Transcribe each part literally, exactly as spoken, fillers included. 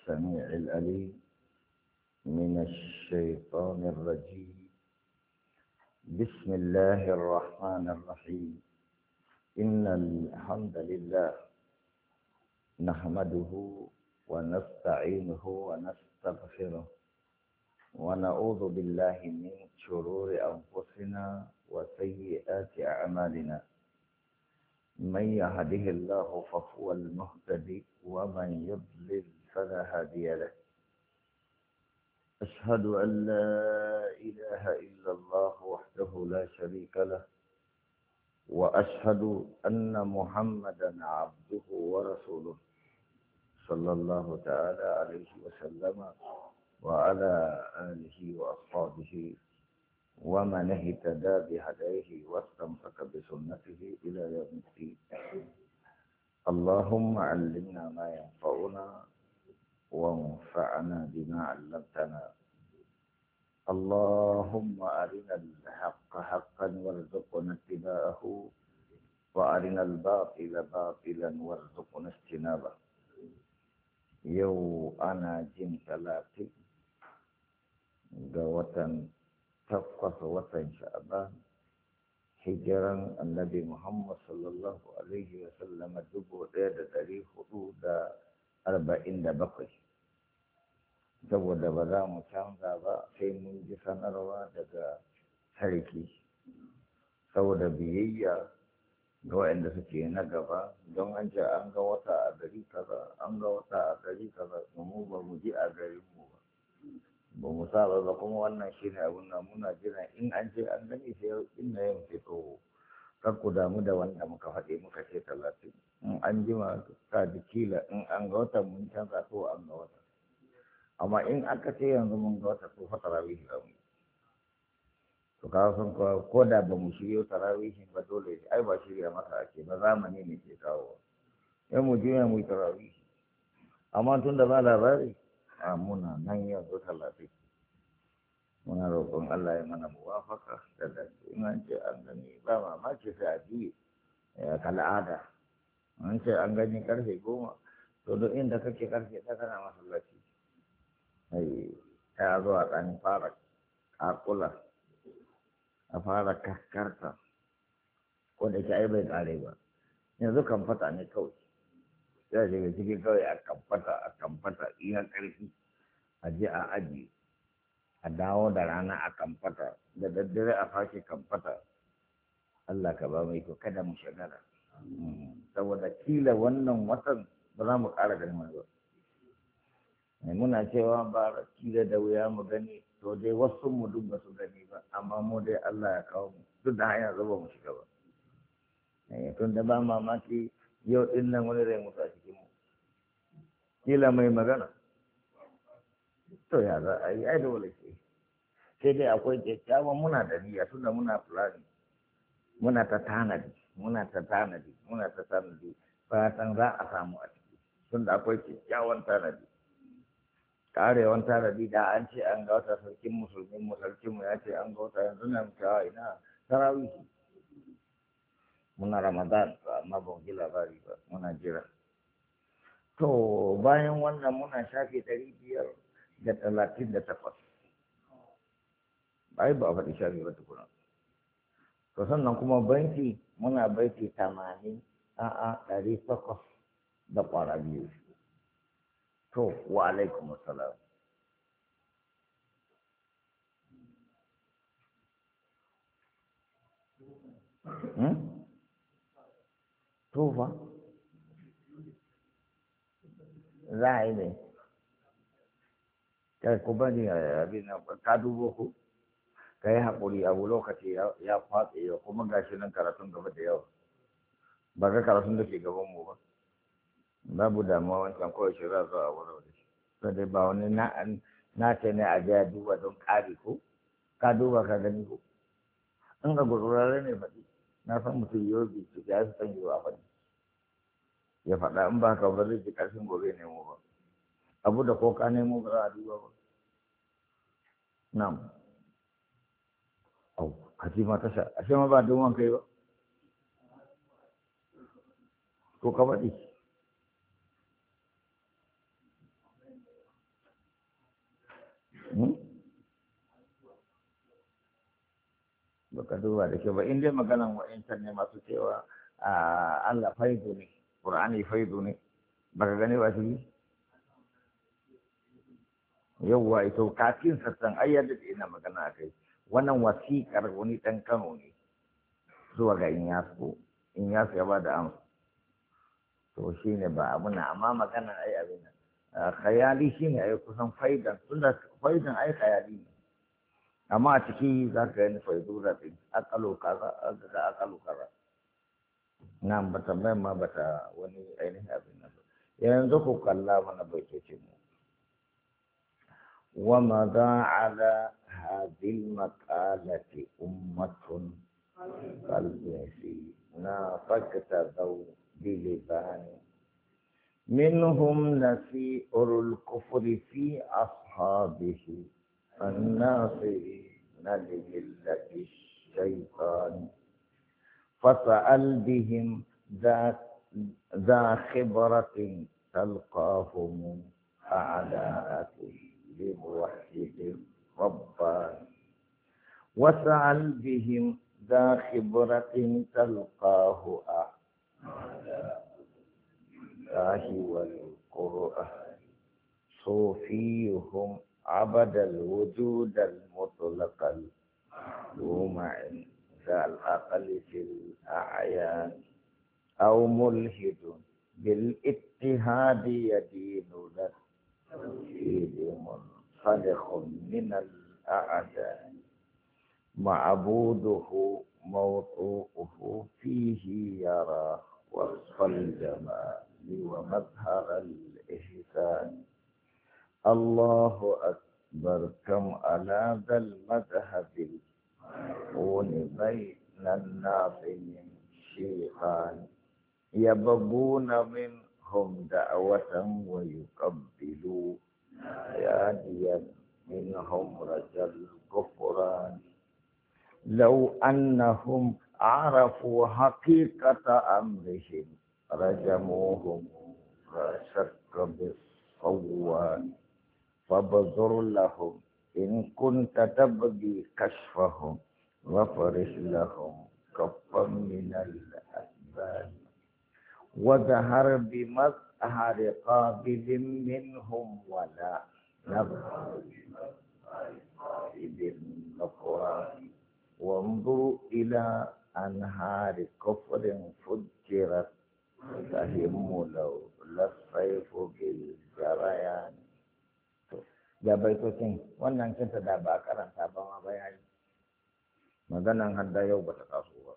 السميع الأليم من الشيطان الرجيم. بسم الله الرحمن الرحيم. إن الحمد لله نحمده ونستعينه ونستغفره ونعوذ بالله من شرور أنفسنا وسيئات أعمالنا. من يهده الله فهو المهتدي ومن يضلل فلا هادي له. أشهد أن لا إله إلا الله وحده لا شريك له، وأشهد أن محمدا عبده ورسوله صلى الله تعالى عليه وسلم وعلى آله وأصحابه ومن اهتدى بهديه واستمسك بسنته إلى يوم الدين. اللهم علمنا ما ينفعنا وانفعنا بما علمتنا. اللهم أرنا الحق حقا وارزقنا اتباعه وأرنا الباطل باطلا وارزقنا اجتنابه. يو أنا جن ثلاثين قوة تفقص وطن شعبان hijiran annabi Muhammad sallallahu alaihi wasallam dubu ɗaya da ɗari hudu da arba'in da bakwai. Saboda ba za mu canza ba sai mun ji sanarwa daga sarki, saboda biyayya ga waɗanda suke na gaba. Don an ce an ga wata a gari kaza, an ga wata a gari kaza, mu ba mu ji a garin mu ba. Ba mu saba ba, kuma wannan shi ne abin da muna jira in an ce an gani sai inda yin fito. Kar ku damu da wanda muka faɗi muka ce talatin. In an jima ka ji kila in an ga wata mun canza to an ga wata. Amma in aka ce yanzu mun ga wata to fa tarawihi za mu yi. To kawo sun kawo ko da ba mu shirya tarawihin ba dole ai ba shirya masa ake ba, zamani ne ke kawo. Yan mu juya mu yi tarawihi. Amma tun da ba labari a muna nan yanzu talatin. Muna roƙon Allah ya mana muwafaka da dace. In an ce an gani ba mamaki sai a juye ya kal'ada. An ce an gani karfe goma to duk inda kake karfe ta kana masallaci. Ai ya zo a ɗan fara ƙaƙula a fara kaskarta ko da ke ai bai ƙare ba. Yanzu kan fata ne kawai. Ya shiga cikin kawai a kamfata a kamfata iya ƙarfi a je a aji a dawo da rana a kamfata da daddare a fashe kamfata. Allah ka ba mai ko kada mu shagara, saboda kila wannan watan ba za mu ƙara ganin ba. Muna cewa ba kila da wuya mu gani, to dai wasu mu duk ba su gani ba, amma mu dai Allah ya kawo mu duk da hanyar zuba mu shiga ba. Tun da ba mamaki yau ɗin nan wani rai mutu a cikin mu, kila mai magana to ya za a yi ai dole ce. Sai dai akwai kyakkyawan muna da niyya, tunda muna fulani muna ta tanadi muna ta tanadi muna ta tanadi fatan za a samu a ciki, tunda akwai kyakkyawan tanadi. Karewan tanadi da an ce an ga wata sarkin musulmin mu sarkin mu ya ce an ga wata, yanzu nan cewa ina tarawihi muna Ramadan amma ba mu ji labari ba, muna jira. To bayan wannan muna shafe ɗari biyar da talatin da takwas. Ai ba a faɗi shafe ba tukuna. To sannan kuma banki muna baiti tamanin a'a ɗari takwas da ƙwara biyu. To wa alaikum assalam. Hmm? To fa za a yi ne kai ku bari abin nan ka dubo ku ka yi haƙuri, abu lokaci ya fatse yau kuma gashi nan karatun gaba da yawa ba ga karatun da ke gaban mu ba. Babu damuwa wancan kawai shi za a wurin da shi, sai dai ba wani na ce ne a je a duba don ƙari ko ka duba ka gani ko in ga gururare ne faɗi. Na san mutum yau bi su ya su san yiwa faɗi ya faɗa, in ba ka ba zai ji ƙarfin gobe nemo ba abu da ko ka nemo ba za a duba ba. Na'am. Au, kaji ma tasha, ashe ma ba don kai ba. To ka faɗi. hmm? baka duba da ke ba in dai maganan wa'incan ne masu cewa Allah faidu ne Qur'ani faidu ne baka gani ba shi yawwa ito kafin sassan ayyar da ina magana a kai wannan wasiƙar wani ɗan Kano ne zuwa ga Inyasu Inyasu ya ba da amsa to shi ne ba abu na amma magana ai abin nan khayali shi ne ai kusan faidan tunda faidan ai khayali ne amma a ciki za ka yi faidura ɗin akalo kaza da akalo kaza na bata mai ma bata wani ainihin abin nan yanzu ku kalla mana baitocin mu ومضى على هذه المقالة أمة فالذين فاقتدوا بلبان منهم نسيء الكفر في أصحابه الناصرين لملة الشيطان فسأل بهم ذا ذا خبرة تلقاهم أعداء لموحد ربان وسأل بهم ذا خبرة تلقاه أعداء الله والقرآن صوفيهم عبد الوجود المطلق المعلوم عند العقل في الأعيان أو ملحد بالاتهاد يدين ذا توحيد منخلق من الأعداء معبوده موضوعه فيه يرى وصف الجمال ومظهر الإحسان الله أكبر كم على ذا المذهب الكون بين الناس من شيخان يبغون منهم دعوة ويقبلوا ياديا منهم رجل الغفران لو أنهم عرفوا حقيقة أمرهم رجموهم فشك بالصوان فابذر لهم إن كنت تبغي كشفهم وفرش لهم كفا من الأسباب وظهر بمظهر قابل منهم ولا نظهر بمظهر قابل الغفران وانظر إلى أنهار كفر فجرت تهم لو للصيف بالجريان ya baitocin wannan kinta da ba karanta ba ma bayani maganan hadda yau ba ta taso ba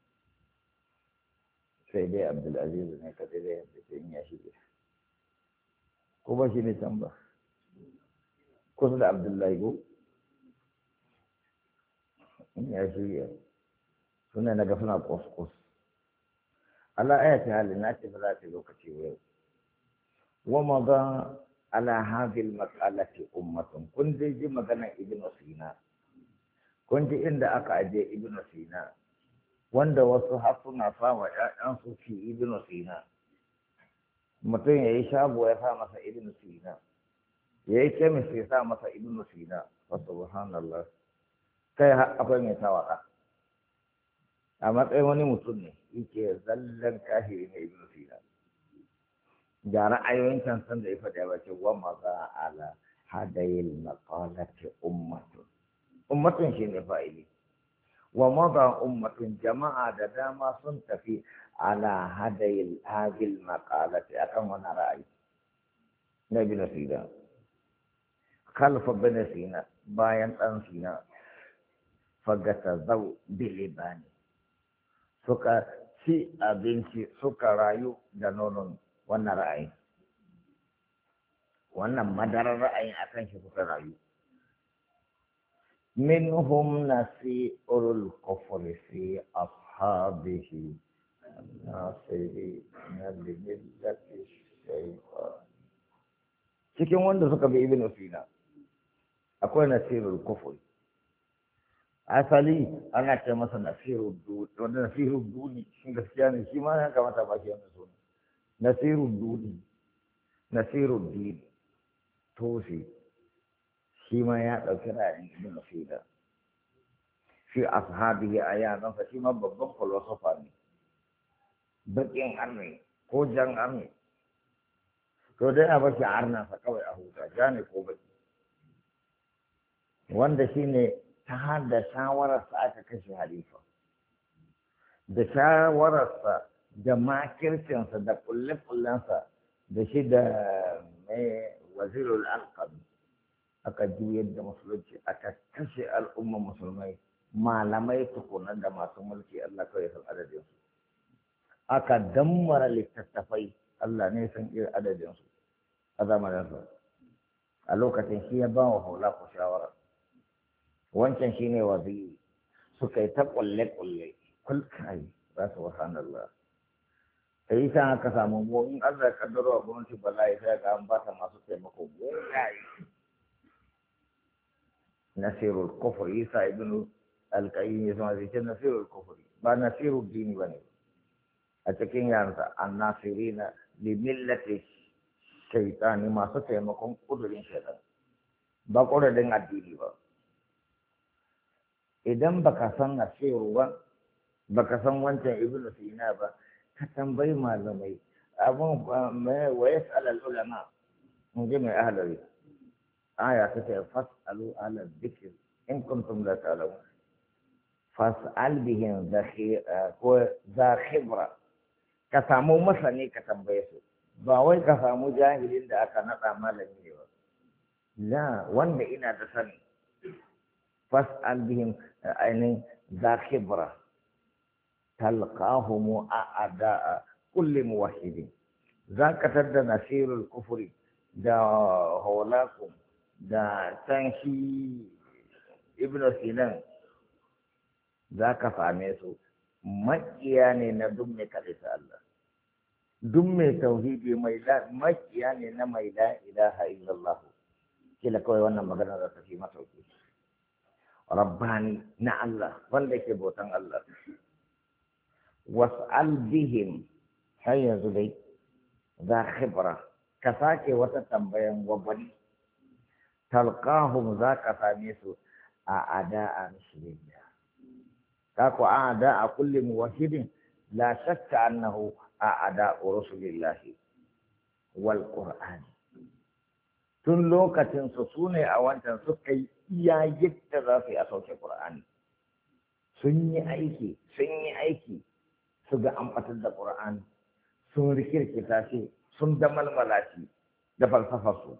sai dai Abdulaziz ne kadai da yadda sai in ya shige ko ba shi ne can ba kusa da Abdullahi ko in ya shige suna na ga suna kuskus Allah ayati halin na ce ba za ta lokaci yau wa maga ala hadhihi al-mas'alati ummatun kun dai ji maganar Ibn Sina kun ji inda aka aje Ibn Sina wanda wasu har suna fama ƴaƴan su ci Ibn Sina mutum yayi shago ya sa masa Ibn Sina yayi kemis ya sa masa Ibn Sina wa subhanallah kai akwai mai tawaka a matsayin wani mutum ne yake zallan kahiri ne Ibn Sina da ra'ayoyin can san da ya faɗa ba ce wa maza ala hadayil maqalati ummatun ummatun shine fa'ili wa maza ummatun jama'a da dama sun tafi ala hadayil hadil maqalati akan wannan ra'ayi na ibn sina khalfa ibn sina bayan dan sina fagata zau bilibani suka ci abinci suka rayu da nonon wannan ra'ayi wannan madarar ra'ayin akan shi suka rayu minhum nasi'ul kufri fi ashabihi nasiri millati shaytan cikin wanda suka bi ibnu sina akwai nasirul kufri asali ana ce masa nasirul duni wanda nasirul duni shi gaskiya ne shi ma ya kamata ba shi wannan sunan nasirun duni nasirun dini toshi shi ma ya ɗauki ra'ayin ibn sina fi ashabihi ayanansa shi ma babban filosofa ne baƙin arni ko jan arni to dai a bashi arnansa kawai a huta ja ne ko baki wanda shi ne ta hada shawararsa aka kashe halifa da shawararsa da makircinsa da kulle-kullensa da shi da mai wazirul alƙami aka juyar da musulunci aka kashe al'umma musulmai malamai tukunan da masu mulki Allah kawai san adadinsu aka dammara littattafai Allah ne san irin adadinsu a zamaninsa a lokacin shi ya ba wa haula ku shawara wancan shi ne waziri suka yi ta kulle-kulle kulkai za su wasan Allah ta yi sa aka samu mu in Allah ya kaddaro a gwamnati bala'i sai ga an ba ta masu taimako goyaye nasirul kufur isa ibn al-qayyim ya zama zai ce nasirul kufur ba nasirul dini ba ne a cikin yansa an nasirina li millati shaitani masu taimakon kudurin shaitan ba kudurin addini ba idan baka san nasiru ba baka san wancan ibn sina ba ka tambayi malamai abun mai wa yas'al al-ulama mun ji mai ahlari aya ta ce fas'alu ala dhikr in kuntum la ta'lamun fas'al bihim ko za khibra ka samu masani ka tambaye su ba wai ka samu jahilin da aka nada malami ne ba la wanda ina da sani fas'al bihim ainin za khibra talqahum a'da'a kulli muwahhidin zaka tadda nasirul kufri da hawlakum da tanshi ibn sinan zaka same su makiya ne na duk mai kalisa Allah duk mai tauhidi mai la makiya ne na mai la ilaha illallah kila kawai wannan magana za ta fi masauki rabbani na Allah wanda ke bautan Allah was'al bihim har yanzu dai za khibra ka sake wata tambayan gwabani talqahum za ka same su a ada'a musulmiya ka ku a ada'a kulli muwahhidin la shakka annahu a ada'u rasulillahi wal qur'an tun lokacin su sune a wancan suka yi iya yadda za su yi a sauke qur'ani sun yi aiki sun yi aiki su ga an batar da ƙur'ani sun rikirkita shi sun damalmala shi da falsafarsu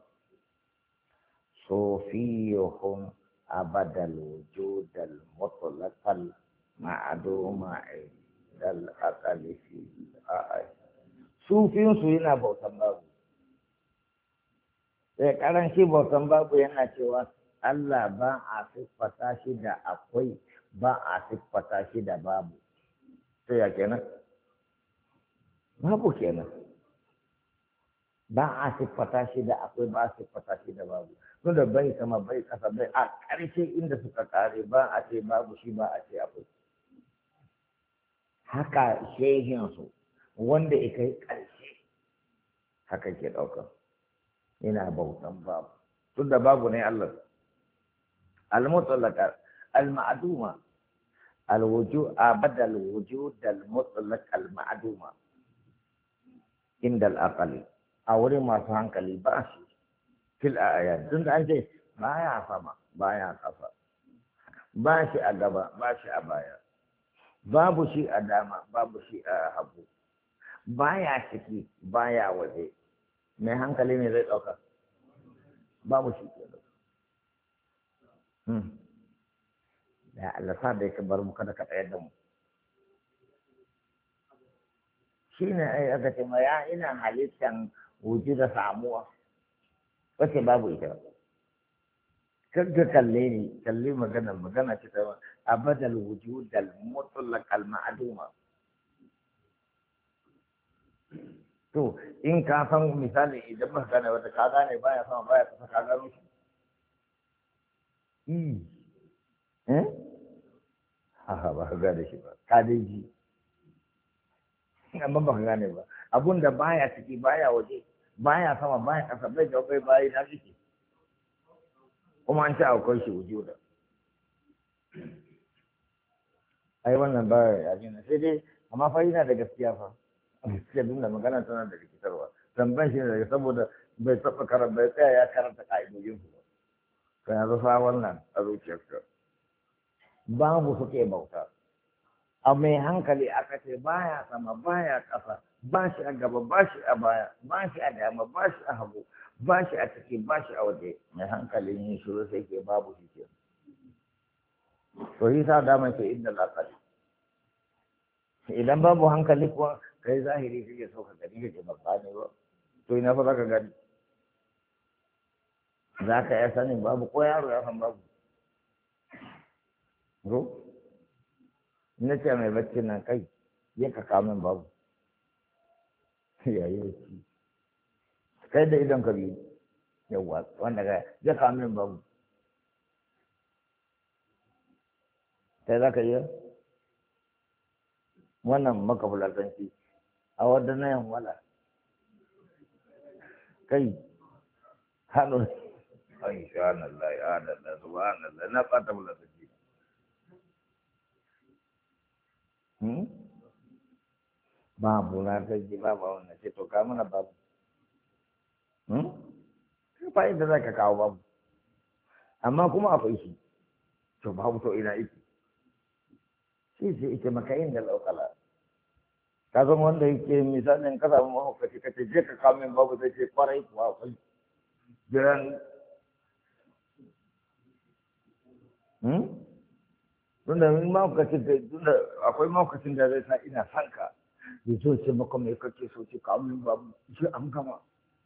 sofiyuhum abadal wujudal mutlaqal ma'aduma dal aqali fi a'a sufin su yana bautan babu sai karanci bautan babu yana cewa Allah ba a siffata shi da akwai ba a siffata shi da babu sai ya kenan babu kenan ba a siffata shi da akwai ba a siffata shi da babu tunda bai sama bai kasa bai a ƙarshe inda suka kare ba a ce babu shi ba a ce akwai haka shehinsu wanda ya kai ƙarshe haka ke ɗauka yana bautan babu tunda babu ne Allah al-mutlaqa al-ma'duma الوجود أبدا الوجود المطلق المعدوم عند الأقل أولي ما فهمك لباس في الآيات دون أنت ما يعصم ما يعصف باشي أدبا باشي أبايا بابو شيء أداما بابو شيء أحبو بايا شكي بايا وجه ما هنك لي زي أوكا بابو شيء كده هم ya Allah sa da yake bar mu kada ka tsayar da mu shine ai aka ce ma ya ina halittan wujuda samuwa wace babu ita kaga kalle ni kalle magana magana ce ta abadal wujud al mutlaq al ma'duma to in ka san misali idan ba gane wata ka gane baya sama baya kasa ka gano shi eh Aha ba ka gane shi ba, ka dai ji. Amma ba ka gane ba, abun da baya ciki baya waje, baya sama baya ƙasa bai da bai bayi na ciki. kuma an ce akwai shi wujuda. Ai wannan ba ya jina sai dai amma fa yana da gaskiya fa gaskiya duk da magana tana da rikitarwa tambayan shi ne daga saboda bai taɓa karanta bai tsaya ya karanta ka'idojin su ba to yanzu fa wannan a zuciyarka babu suke bauta a mai hankali aka ce baya sama baya ƙasa ba shi a gaba ba shi a baya ba shi a dama ba shi a hagu ba shi a ciki ba shi a waje mai hankalin yin shiru sai ke babu shi ke to yi sa dama ce inda laƙari idan babu hankali kuwa kai zahiri kake so ka gani kake babba ne ba to ina fa za ka gani za ka iya sanin babu ko yaro ya san babu ro na ce mai bacci na kai ya ka kawo min babu yayi bacci kai da idon ka biyu yawwa wanda ka ya kawo min babu sai za ka iya wannan maka fulatanci a wadda na yan wala kai hannu ai shanallah ya adalla subhanallah na fata fulatanci hmm babu na tanci babu wannan ce to ka mana babu hmm fa inda za ka kawo babu amma kuma akwai shi to babu to ina iki shi ce ita makayin da laukala ka zama wanda yake misalin ka samu mahaukaci ka ce je ka kawo min babu zai ce kwarai kuwa akwai jiran tunda in mahaukacin da tunda akwai mahaukacin da zai sa ina son ka ya zo ce maka mai kake so ce kawo min babu shi an gama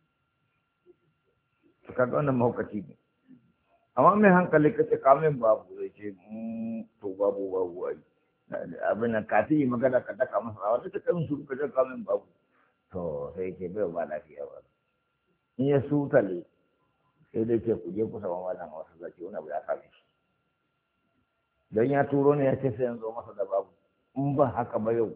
to kaga wannan mahaukaci ne amma mai hankali kace kawo min babu zai ce to babu babu ai abin nan kafin yi magana ka daka masa wata ta kan su ka daka min babu to sai ke bai ba lafiya ba in ya sutale sai dai ce ku je kusa wa wannan wasu zaki wani abu ya same shi don ya turo ne ya ce sai yanzu masa da babu in ba haka ba yau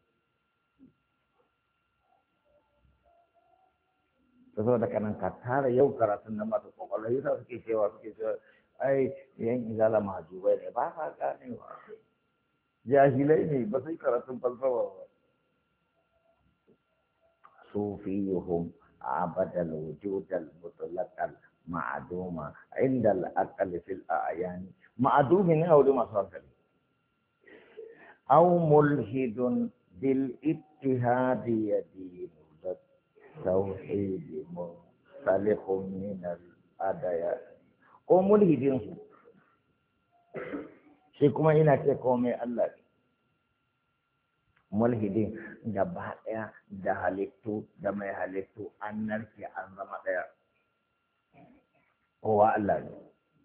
ta zo da kanan ka tara yau karatun na masu kwakwalwa yasa suke cewa suke cewa ai yan izala mahajubai ne ba ka ganewa jahilai ne ba sai karatun falsafa ba sufiyuhum abadal wujudal mutlaqal ma'duma inda al-aqal fil a'yan ma'dumi ne aure masu hankali aw mulhidun bil ittihadi yadin tauhid musalihum min al-adaya ko mulhidin su sai kuma ina ce komai Allah ne mulhidin gaba ɗaya da halittu da mai halittu an narke an zama ɗaya kowa Allah ne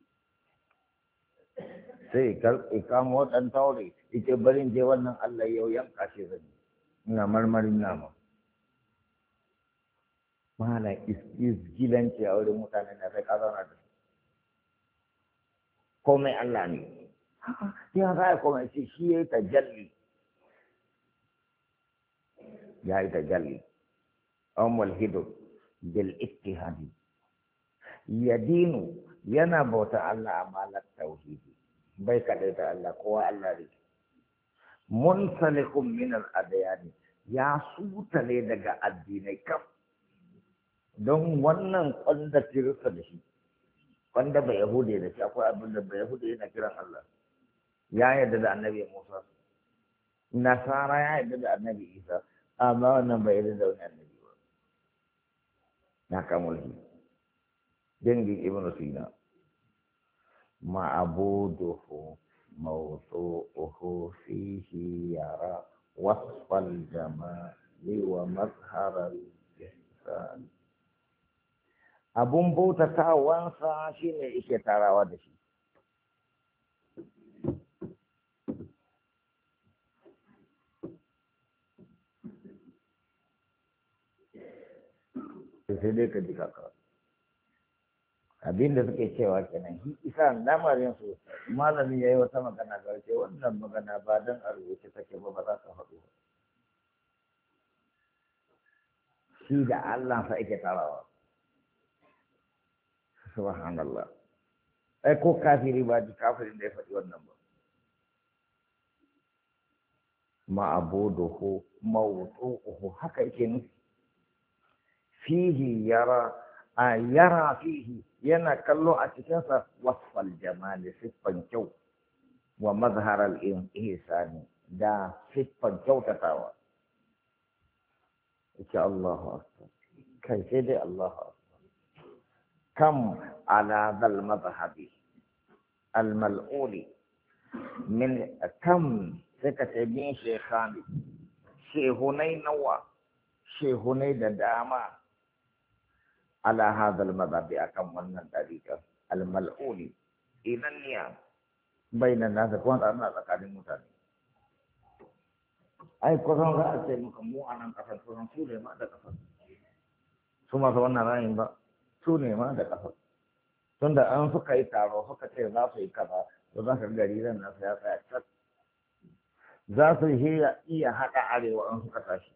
sai ikamo ɗan taure ita barin je wannan Allah yau yanka shi zan ina marmarin nama mana isgilanci a wurin mutane na sai ka zauna da su komai Allah ne ya za a kuma ce shi ya yi tajalli ya yi tajalli an mulhidu bil ittihadi yadinu yana bauta Allah a malar tauhidi bai kaɗai da Allah kowa Allah ne munsalikun min al-adiyani ya sutale daga addinai kaf don wannan kwanda kirista da shi kwanda bai yahude da shi akwai abin da bai yahude yana kiran Allah ya yarda da annabi Musa nasara ya yarda da annabi Isa amma wannan bai yarda da wani annabi ba na kamulhi dangin ibn Sina ma'abuduhu mawdu'uhu fihi yara wasfal jamali wa mazharal ihsan abun bautatawansa shine yake tarawa da shi sai dai ka ji kaka abin da suke cewa kenan shi isa lamarin su malami ya yi wata magana ga ce wannan magana ba don a rubuce take ba ba za ka faɗo shi da Allah sa ake tarawa subhanallah ai ko kafiri ba ji kafirin da ya faɗi wannan ba ma'abuduhu mawdu'uhu haka yake nufi fihi yara a yara fihi yana kallo a cikinsa wasfal jamali siffan kyau wa mazharal ihsani da siffan kyautatawa yake Allahu akbar kai sai dai Allahu akbar kam ala dal madhhabi al mal'uli min kam sai ka ce bin shekhani shehunai nawa shehunai da dama ala hadal madhabi akan wannan dariƙa al-mal'uli idan niya bainan nasa kuma ana tsakanin mutane ai kusan za a ce muka mu a nan ƙasar kusan su ne ma da ƙasar su masu wannan rayin ba su ne ma da ƙasar tunda an suka yi taro suka ce za su yi kaza to za ka gari ran nasu ya tsaya cak za su iya haɗa arewa an suka tashi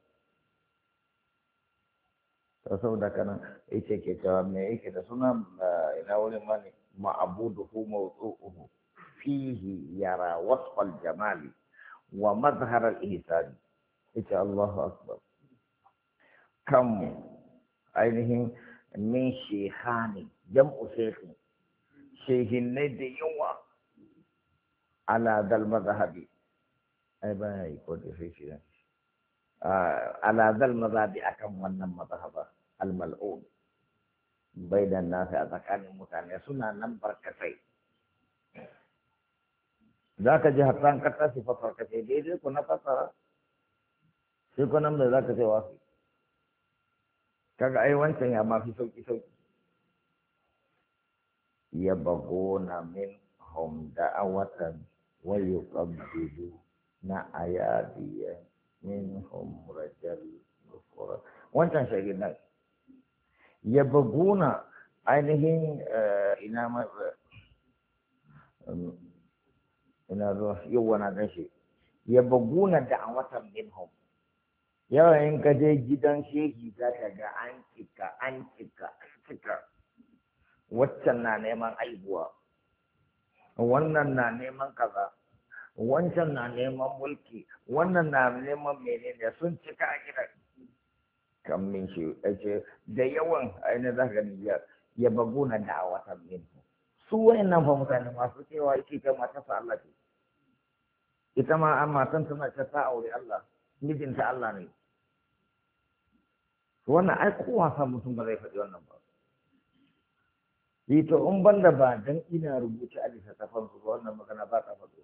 ta sau da kanan ita ke cewa me yake da suna ina wurin mani ma'abuduhu mawdu'uhu fihi yara wasfal jamali wa mazhar al-ihsan ita Allahu akbar kam ainihin min shehani jam'u shehi shehin ne da yawa ala dal mazhabi ai ba yi ko da sai shi ala dal mazhabi akan wannan mazhaba al-mal'un bainan nasi a tsakanin mutane suna nan barkatai za ka ji hatsan kata su fasarkace daidai ku na fasara sai ku nan da za ka ce wasu kaga ai wancan ya mafi sauki sauki ya bagona min hum da'awatan wa yuqabbilu na ayadiya minhum rajal nufura wancan shagin nan ya baguna ainihin ina ma ina zo yau wana gan shi ya baguna da'awatan minhum yawan ka je gidan shehi za ka ga an cika an cika an cika waccan na neman aibuwa wannan na neman kaza wancan na neman mulki wannan na neman menene sun cika a gidan kan min shi ake da yawan ainihin za ka gani ya bagu na da'awatan min su wayannan fa mutane masu cewa ita ta mata sa Allah ce ita ma an matan tana ta ta aure Allah mijinta Allah ne wannan ai kowa sa mutum ba zai faɗi wannan ba yi to in banda ba dan ina rubuta a littattafan su wannan magana ba ta faɗo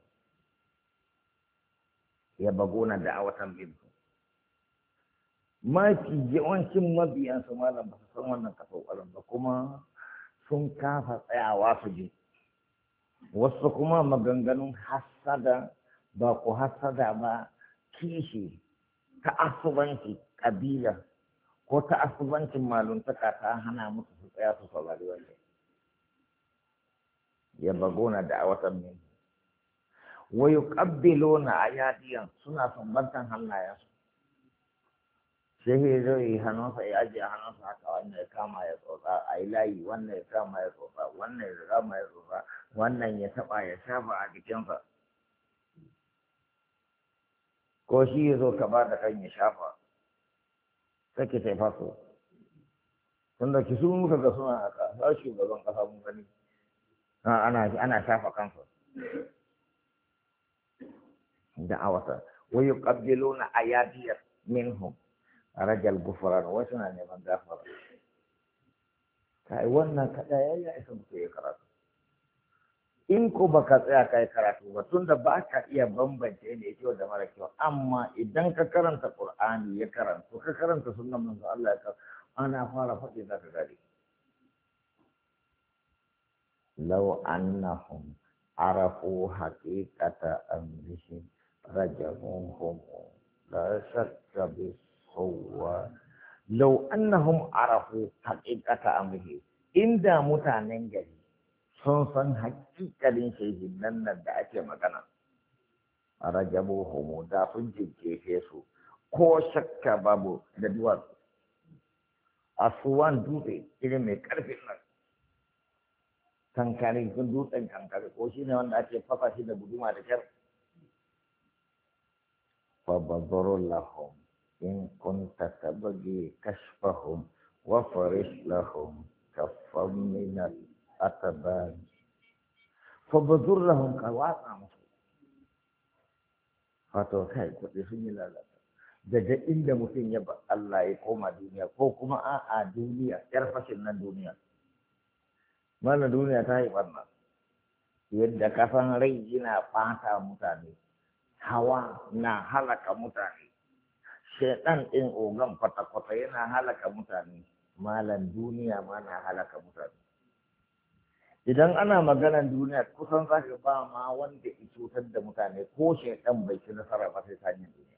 ya bagona da'awatan minhu mafi yawancin mabiyan su malam ba su san wannan kafawalan ba kuma sun kafa tsayawa su ji wasu kuma maganganun hasada ba ku hasada ba kishi ta asubanci kabila ko ta asubancin maluntaka ta hana musu su tsaya su saurari wanda ya bagona da'awatan minhu wa yuqabbiluna ayadiyan suna sumbantan hannayensu sai ya zo yi hannunsa ya ajiye hannunsa haka wannan ya kama ya tsotsa a yi layi wannan ya kama ya tsotsa wannan ya kama ya tsotsa wannan ya taɓa ya shafa a jikinsa ko shi ya zo ka ba da kan ya shafa sai ki taifa so tunda ki su muka ga suna haka za shugaban ƙasa mun gani ana ana shafa kansa da'awata wa yuqabbiluna ayadiyat minhum rajal gufran wa suna neman gafara kai wannan kada yayi isa mutum ya karatu in ko baka tsaya kai karatu ba tunda baka iya bambance ne kyau da mara kyau amma idan ka karanta qur'ani ya karanta ka karanta sunnan manzo Allah ya karanta ana fara faɗi zaka gari law annahum arafu haqiqata amrihim rajamuhum la shakka bis huwa law annahum arafu haqiqata amrihi inda mutanen gari sun san hakikalin shehin nan nan da ake magana rajamuhum da sun jijjefe su ko shakka babu da duwatsu asuwan dutse irin mai karfin nan kankare kun dutsen kankare ko shine wanda ake fasa shi da guduma da kyar fa badarul lahum in kunta tabghi kashfahum wa farish lahum kaffam min al-atban fa badur lahum kawata musu wato kai kudi sun yi lalata daga inda mutum ya ba Allah ya koma duniya ko kuma a'a duniya yar fashin nan duniya mana duniya ta yi ɓarna yadda kasan rai yana fata mutane hawa na halaka mutane shaidan ɗin ogan kwata-kwata yana halaka mutane malan duniya ma na halaka mutane idan ana maganar duniya kusan za ka ba ma wanda ya cutar da mutane ko shaidan bai ci nasara ba sai ta hanyar duniya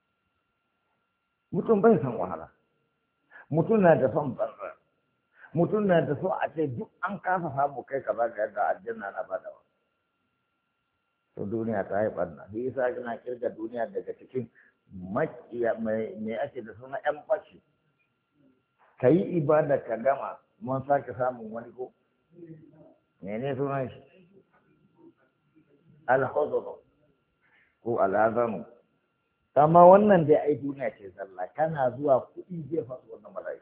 mutum bai san wahala mutum na da son banza mutum na da so a ce duk an kasa samu kai ka ba ga yadda aljanna na ba da wa to duniya ta yi ɓarna shi yasa ina kirga duniya daga cikin makiya me ake da suna yan fashi ka yi ibada ka gama mun sake samun wani ko mene sunan shi alhuzuru ko al'azamu amma wannan dai ai duniya ce zalla kana zuwa kuɗi zai fasu wannan bala'i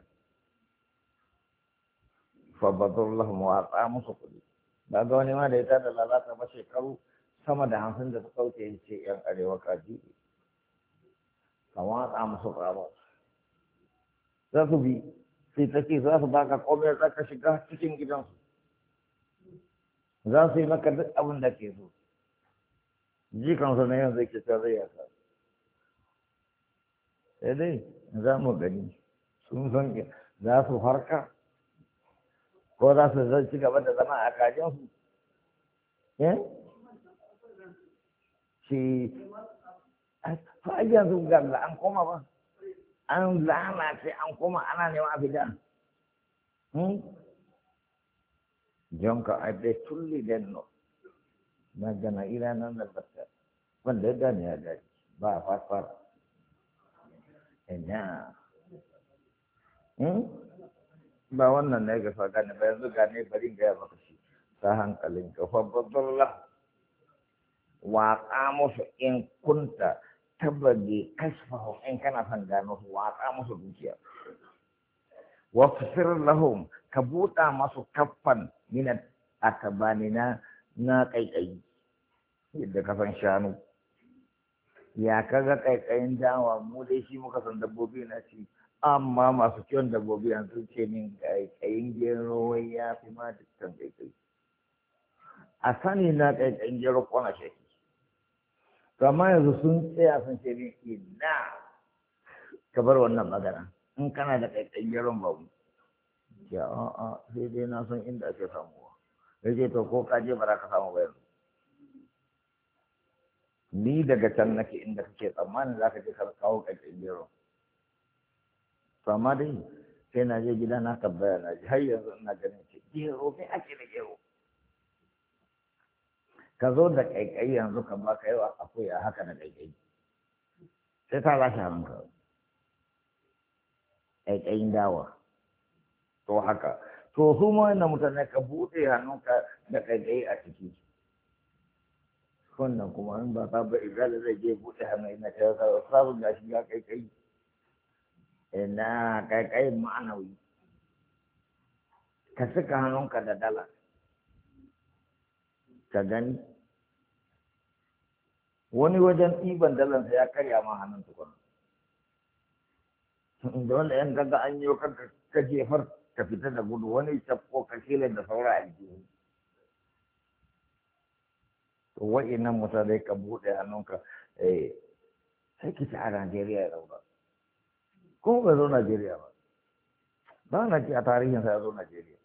fa badallahu wa ata musu kuɗi ba ga wani ma da ya tada lalata ba shekaru sama da hamsin da suka wuce ya ce yan arewa kaji ka watsa musu ƙaro za su bi sai ta ce za su baka komai za ka shiga cikin gidansu za su yi maka duk abin da ke so jikansu na yanzu ke ta zai yasa sai dai za mu gani sun san za su farka ko za su zai ci gaba da zama a kajinsu eh shi fa yanzu ga an koma ba an lalace an koma ana neman a fita jonka a dai tulli denno na gana ila nan da bata wanda ya gane ya gani ba a fasfara ina ba wannan ne ga fa gane ba yanzu gane bari ga ya maka shi ta hankalin ka fa badalla wa qamusu in kunta tabadi kasfahu in kana san gano wa qamusu dukiya wa fasir lahum ka buɗa masu kaffan min akabanina na kaikai yadda ka san shanu ya kaga kaikayin dawa mu dai shi muka san dabbobi na ci amma masu kiwon dabbobi yanzu ce min kaikayin gero wai ya fi ma dukkan kaikai a sani na kaikayin gero kwana shaki to amma yanzu sun tsaya sun ce min ina ka bar wannan magana in kana da kaikayin geron babu ya a'a sai dai na san inda ake samuwa yace to ko ka je ba za ka samu ba yanzu ni daga can nake inda kake tsammanin za ka je ka kawo kaikayin gero to amma dai sai na je gida na tabbaya na ji har yanzu ina ganin ce gero kai ake da gero ka zo da kaikayi yanzu ka ba ka yawa akwai a haka da kaikayi sai ta lashe hannunka kaikayin dawa to haka to su ma wannan mutane ka buɗe hannunka da kaikayi a ciki wannan kuma in ba ka ba igala zai je buɗe hannu ina ta yasa sabu ga shi ya kaikayi ina kaikayin ma'anawi ka saka hannunka da dala ka gani wani wajen ɗiban dalansa ya karya ma hannun tukuna da wanda yan gaga an yi ka jefar ka fita da gudu wani tafko ka kila da saura a jini to wa'innan mutane ka buɗe hannunka sai ki ci a Najeriya ya zauna ko bai zo Najeriya ba ba na ci a tarihinsa ya zo Najeriya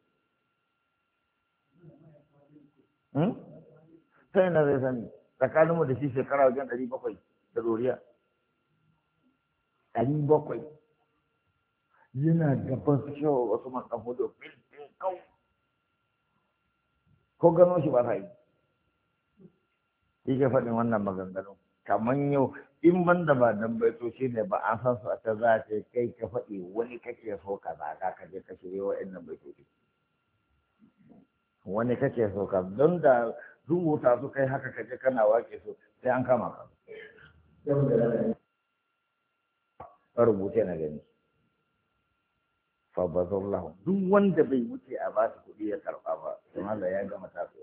sai na zai sani tsakaninmu da shi shekara wajen ɗari bakwai da zuriya ɗari bakwai yana gaban su shawo wasu makamu da bilbin kau ko gano shi ba sa yi shi ke faɗin wannan maganganu kamar yau in ban da ba dan baito shi ne ba an san su a ta za ce kai ka faɗi wani kake so ka zaga ka je ka shirya wa'annan baitoci wani kake so ka don da rubuta su kai haka kaje kana wake su sai an kama ka ka rubuce na gani fa bazallahu duk wanda bai wuce a ba su kuɗi ya karɓa ba to Allah ya gama tasowa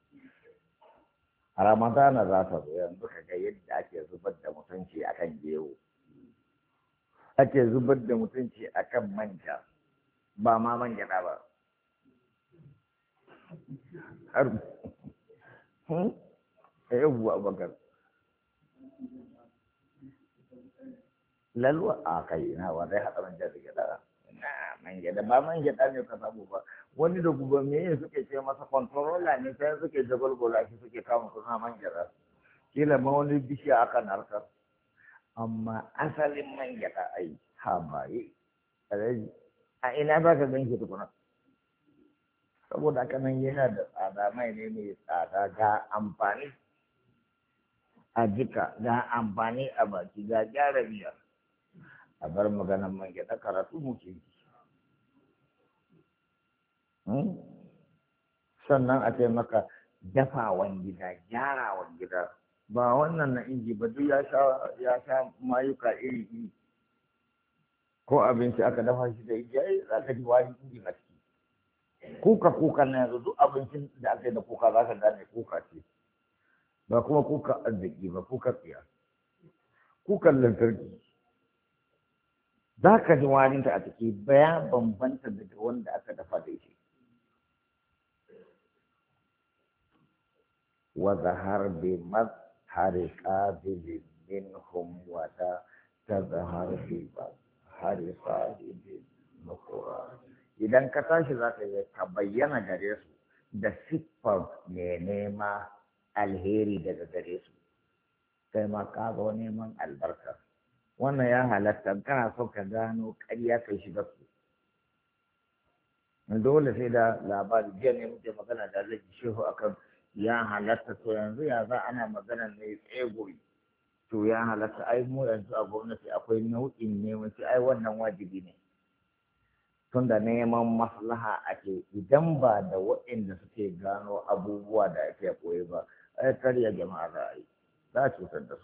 a ramadana za ta zo yanzu ka ga yadda ake zubar da mutunci akan gero ake zubar da mutunci akan manja ba ma man gyaɗa ba har yawwa abubakar lalwa a kai na wa zai haɗa manja da gyaɗa na man gyaɗa ba man gyaɗa ne ka samu ba wani da guba me suke ce masa controller ne sai suke jagwalgwala shi suke kama kuna man gyaɗa kila ma wani bishiya aka narkar amma asalin man gyaɗa ai ha baye a ina za ka gan shi tukuna saboda haka nan yana da tsada mai ne mai tsada ga amfani a jika ga amfani a baki ga gyara biyar a bar maganan man gyaɗa karatu muke yi sannan a ce maka dafawan gida gyarawan gida ba wannan na inji ba duk ya sha ya sha mayuka iri iri ko abinci aka dafa shi da igiya za ka ji wani inji a ciki kuka kuka na yanzu duk abincin da aka yi da kuka za ka gane kuka ce ba kuma kuka arziki ba kuka tsiya kukan lantarki za ka ji warinta a ciki bayan bambanta daga wanda aka dafa da shi wa zahar bi mazhari qabilin minhum wa ta tazhar bi hari sahibi nukura idan ka tashi za ka yi ka bayyana gare su da siffar mai nema alheri daga gare su kai ma ka zo neman albarka wannan ya halatta kana so ka gano ƙarya kai shiga su dole sai da labari jiya ne muke magana da zai shehu akan ya halatta to yanzu ya za ana magana ne tseguri to ya halatta ai mu yanzu a gwamnati akwai nau'in neman sai ai wannan wajibi ne tunda neman maslaha ake idan ba da waɗanda suke gano abubuwa da ake koyi ba ai karya jama'a za a yi za a cutar da su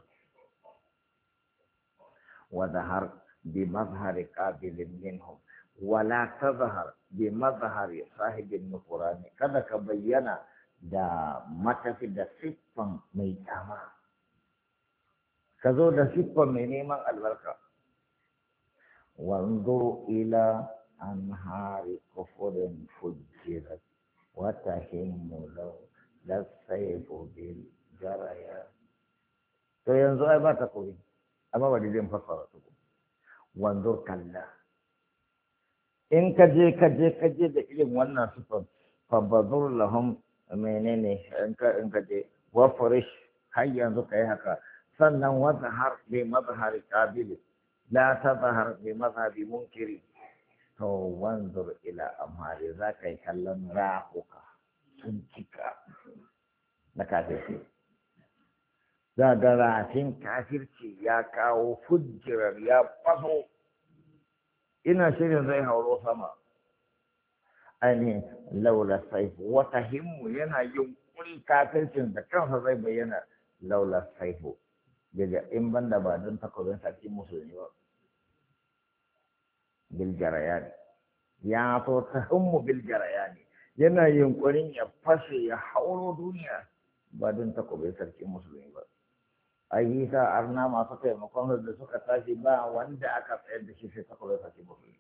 wa zahar bi mazhari qabilin minhum wala tazhar bi mazhari sahibin nukurani kada ka bayyana da matafi da siffan mai kyama ka zo da siffan mai neman albarka wanzur ila anhari kufurin fujirat wata himmu lau lasaifu bil jaraya to yanzu ai ba ta koyi amma ba zan fassara su wanzur kalla in ka je ka je ka je da irin wannan siffan fa bazur lahum menene in ka in ka je wa farish har yanzu kai haka sannan wa zahar bi mazhari qabil la tazhar bi mazhabi munkiri to wanzur ila amhari za ka yi kallon rahuka sun cika na kafirci za ga rafin kafirci ya kawo fujjirar ya faso ina shirin zai hauro sama ainihin laula saifu wata himmu yana yunkuri kafircin da kansa zai bayyana laula saifu daga in banda ba don takobin sarki musulmi ba bil jarayani ya so ta himmu bil jarayani yana yunkurin ya fashe ya hauro duniya ba don takobin sarki musulmi ba ai yi sa arna masu taimakon da suka tashi ba wanda aka tsayar da shi sai takobin sarki musulmi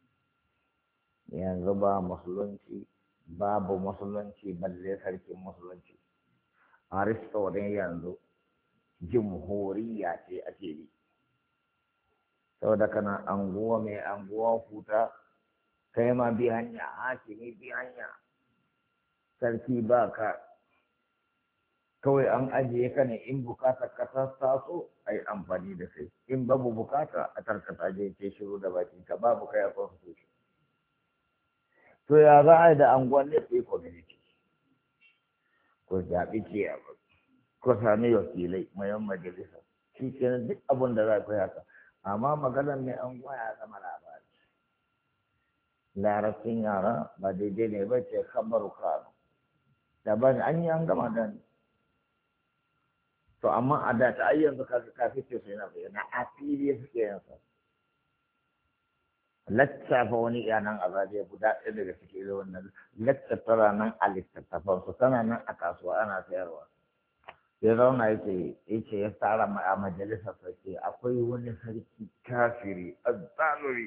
yanzu ba musulunci babu musulunci balle sarkin musulunci aristo ne yanzu jumhuriya ce ake yi saboda kana anguwa mai anguwa huta kai ma bi hanya hakimi bi hanya sarki ba ka kawai an ajiye ka ne in bukata ka taso a yi amfani da kai in babu bukata a tarkata je ce shiru da bakin ka babu kai a constitution to ya za a yi da anguwan ne ku yi community ko zaɓi ce ko sami wakilai mayan majalisa shi kenan duk abin da za ku yi haka amma maganar mai anguwa ya zama labari larabcin yara ba daidai ne ba ce kabaru kano da ba an yi an gama da ni to amma a da ta ayyanzu ka ka fice su yana bayyana a fili suke yin sa laccafa wani yanan azabe guda ɗaya daga cikin irin wannan laccafa ranar a littattafan su tana nan a kasuwa ana sayarwa ya zauna yake yace ya tsara a majalisar sarki akwai wani sarki kafiri azzaluri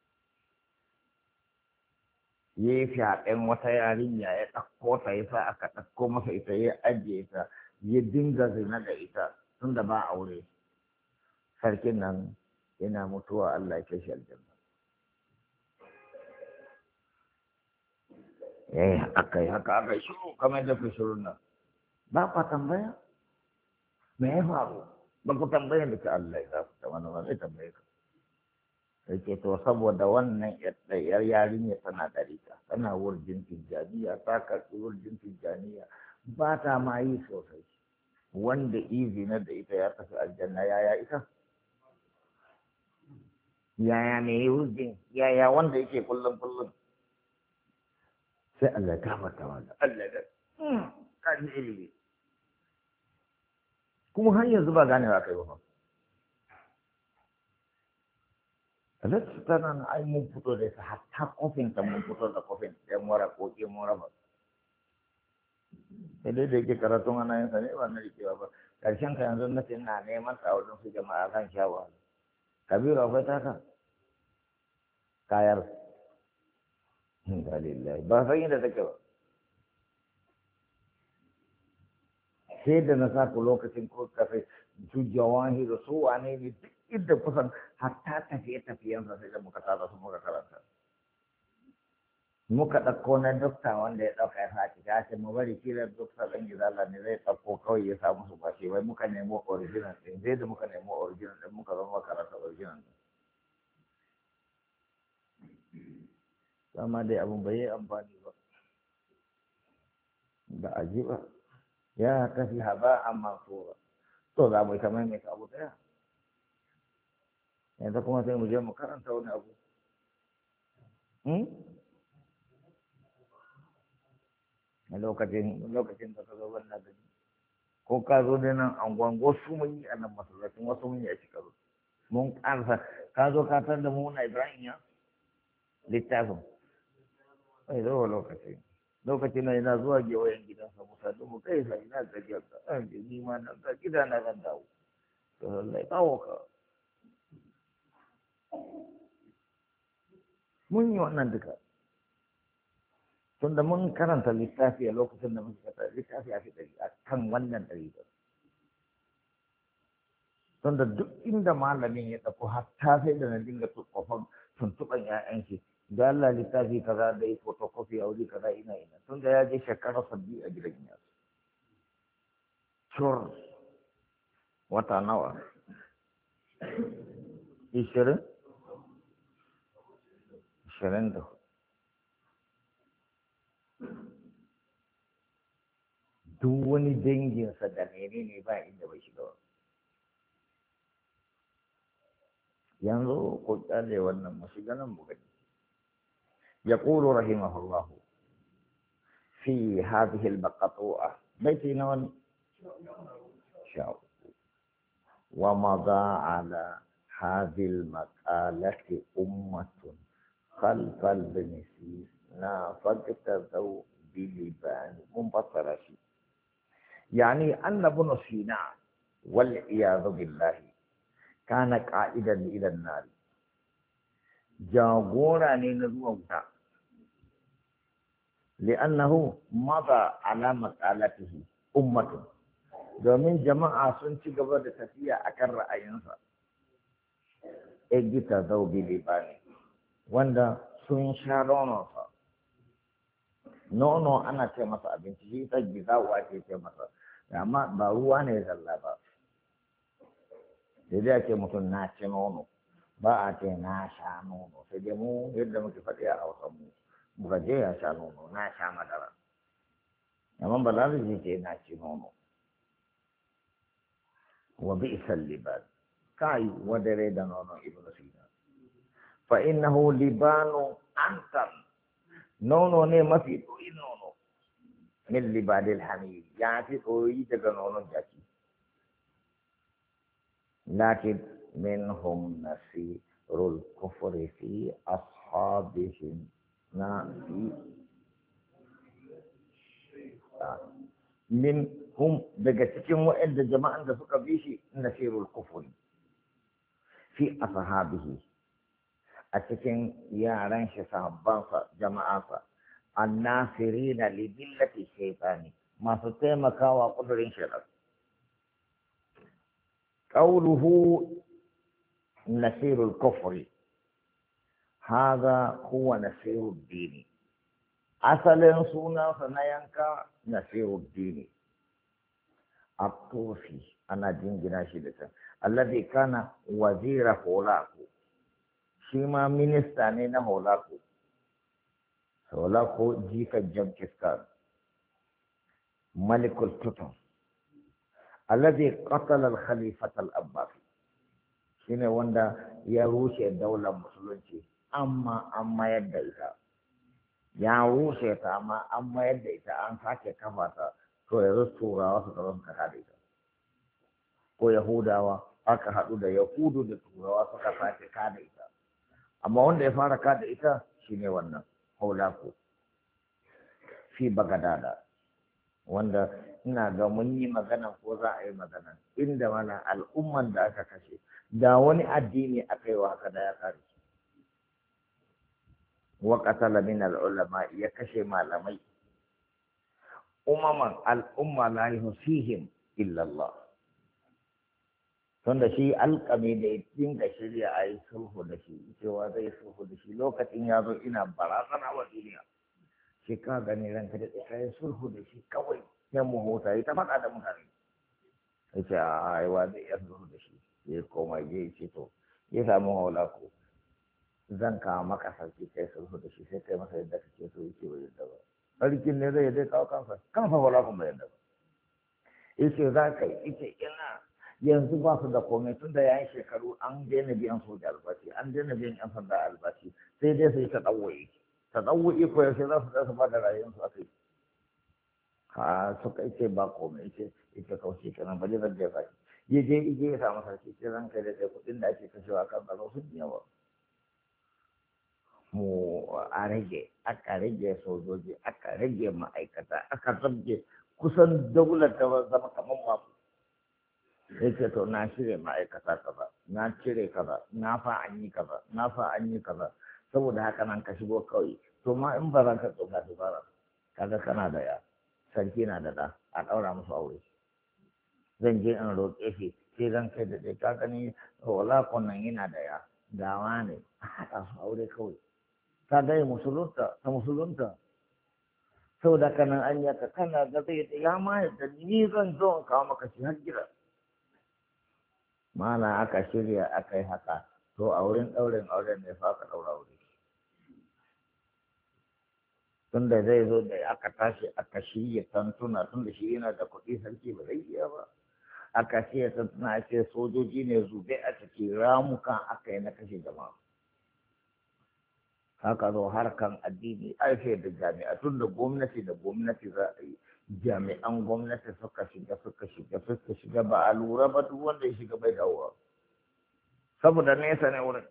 ya yi fyaɗen wata yarinya ya ɗauko ta ya sa aka ɗauko masa ita ya ajiye ta ya dinga zina da ita tun da ba aure sarkin nan yana mutuwa Allah ya kai shi aljanna eh aka yi haka aka yi shiru kamar da ku shiru nan ba ku tambaya me ya faru ba ku tambaya da ta Allah ya ta wani ba zai tambaye ka sai to saboda wannan yar yarinya tana ɗarika tana wurjin tijjaniya ta karɓi wurjin tijjaniya ba ta ma yi sosai wanda izina da ita ya tafi aljanna yaya ita yaya ne wurjin yaya wanda yake kullum kullum sai Allah ya gafarta wanda Allah ya kan ilimi kuma har yanzu ba ganewa kai ba Alhaji tana na ai mun fito da ita hatta kofin ta mun fito da kofin ɗan mura ko ke mura ba. Sai dai da yake karatun ana yin sa ne ba na rikewa ba. Ƙarshen ka yanzu na ce ina neman ta wajen su jama'a kan sha wahala. Kabiru akwai taka? Kayar. Alhamdulillah ba san yadda take ba. Sai da na sa ku lokacin ko kafe su jawahi da su wane ne duk inda kusan hatta tafiye-tafiyensa sai da muka tada su muka karanta. Muka ɗauko na dokta wanda ya ɗauka ya sace ta ce mu bari kila dokta ɗan gizala ne zai ɗauko kawai ya samu su bashi wai muka nemo original ɗin sai da muka nemo original ɗin muka zama karanta original ɗin. Sama dai abin bai yi amfani ba. Ba a ji ba. Ya tafi haba a mansura. To za mu yi ta maimaita abu ɗaya. Yanzu kuma sai mu je mu karanta wani abu. A lokacin lokacin da ka zo wannan gani. Ko ka zo da nan anguwan wasu mun yi a nan masallacin wasu mun yi a shekaru. Mun ƙarfa ka zo ka tar da mu na Ibrahim ya littafin. Sai zo lokacin. Lokacin na yana zuwa gewayen gidansa musa da mu kai sai ina gajiyar ka. An ji ni ma nan ga gida na zan dawo. To lallai kawo ka. Mun yi wannan duka tunda mun karanta littafi a lokacin da muka karanta littafi a fi ɗari a kan wannan ɗari ba tunda duk inda malamin ya ɗauko hatta sai da na dinga tukofan tuntuɓan ƴaƴan shi da Allah littafi kaza da yi photocopy a wuri kaza ina ina tunda ya je shekara sabbi a gidan ya cur wata nawa ishirin ashirin da duk wani danginsa da menene ba inda bai shiga ba yanzu ko kyale wannan mu shiga nan mu gani يقول رحمه الله في هذه المقطوعة بيتي نون شاء ومضى على هذه المقالة أمة خلف ابن سينا فاقتدوا بلبان منبصرة يعني أن ابن سينا والعياذ بالله كان قائدا إلى النار جاغورا نزوتا لأنه مضى على مقالته أمة domin jama'a sun ci gaba da tafiya akan ra'ayinsa egita zaubi libani wanda sun sha nononsa nono ana ce masa abinci shi ta gizawa ce ce masa amma ba ruwa ne zalla ba sai dai ake mutum na ce nono ba a ce na sha nono sai dai mu yadda muke faɗi a hausa mu muka je ya sha nono na sha madara amma ba za su ce na ci nono wa bi'sal libad kai wadare da nono ibnu sina fa innahu libanu antar nono ne mafi doyin nono min libadil hamil ya fi koyi daga nonon jaki lakin minhum nasirul kufri fi ashabihim na fi min hum daga cikin waɗanda jama'an da suka bi shi nasirul kufri fi ashabihi a cikin yaran shi sahabbansa jama'ansa annasirina li billati shaytani masu taimakawa kudurin shaitan qawluhu nasirul kufri hadha huwa nasirud dini asalin sunansa na yanka nasirud dini at-tufi ana jingina shi da can alladhi kana wazira holaku shi ma minista ne na holaku holaku jikan jamkiskan malikul tutun alladhi qatala al-khalifat al-abbasi shine wanda ya rushe daular musulunci amma an mayar da ita ya rushe ta amma an mayar da ita an sake kafa ta to yanzu turawa su zama suka kada ita ko yahudawa aka haɗu da yahudu da turawa suka sake kada ita amma wanda ya fara kada ita shine wannan haulaku fi bagadada wanda ina ga mun yi magana ko za a yi magana inda mana al'umman da aka kashe da wani addini aka yi wa haka da ya kare wa qatala min al-ulama ya kashe malamai umaman al'umma la yuhsihim illa Allah tunda shi alƙami da ya dinga shirya a yi sulhu da shi cewa zai sulhu da shi lokacin ya zo ina barazana wa duniya shi ka gani ranka da tsaye sulhu da shi kawai yan mu hota yi ta faɗa da mutane ya ce a haiwa zai iya sulhu da shi ya koma ya ce to ya samu haula ko zan kawo maka sarki kai sulhu da shi sai kai masa yadda kake so yake wa yadda ba sarkin ne zai yadda kawo kansa kansa haula kun bai yadda ba ya ce za ka yi ita ina yanzu ba su da komai tun da yayin shekaru an daina biyan soja albashi an daina biyan yan sanda albashi sai dai sai ta ɗauwaye ta ɗauwaye ko yaushe za su su ba da rayuwarsu a kai ha suka ce ba komai ce ita kauce kenan ba zai zai ba ya je ije ya samu sarki ce zan kai da kai kuɗin da ake kashewa kan tsaro sun yawa mu a rage aka rage sojoji aka rage ma'aikata aka zabge kusan daular ta zama kamar masu yake to na shirya ma'aikata kaza na cire kaza na fa an yi kaza na fa an yi kaza saboda haka nan ka shigo kawai to ma in ba za ka tsoka ta fara kaga kana da ya sarki na da da a ɗaura musu aure zan je in roƙe shi sai zan kai da dai ka gani wala kunnan yana da ya gawa ne a haɗa su aure kawai ka ga musulunta ta musulunta saboda kanan an yaka kana ga zai ya ma yadda ni zan zo in kawo maka shi har gida mana aka shirya aka yi haka to a wurin ɗaurin auren ne fa aka ɗaura aure tunda zai zo da aka tashi aka shirya tantuna tunda shi yana da kuɗi sarki ba zai iya ba aka shirya tantuna a ce sojoji ne zube a ciki ramukan aka yi na kashe jama'a haka zo harkan addini aife da jami'a tunda gwamnati da gwamnati za a yi jami'an gwamnati suka shiga suka shiga suka shiga ba a lura ba duk wanda ya shiga bai dawowa saboda nesa ne wurin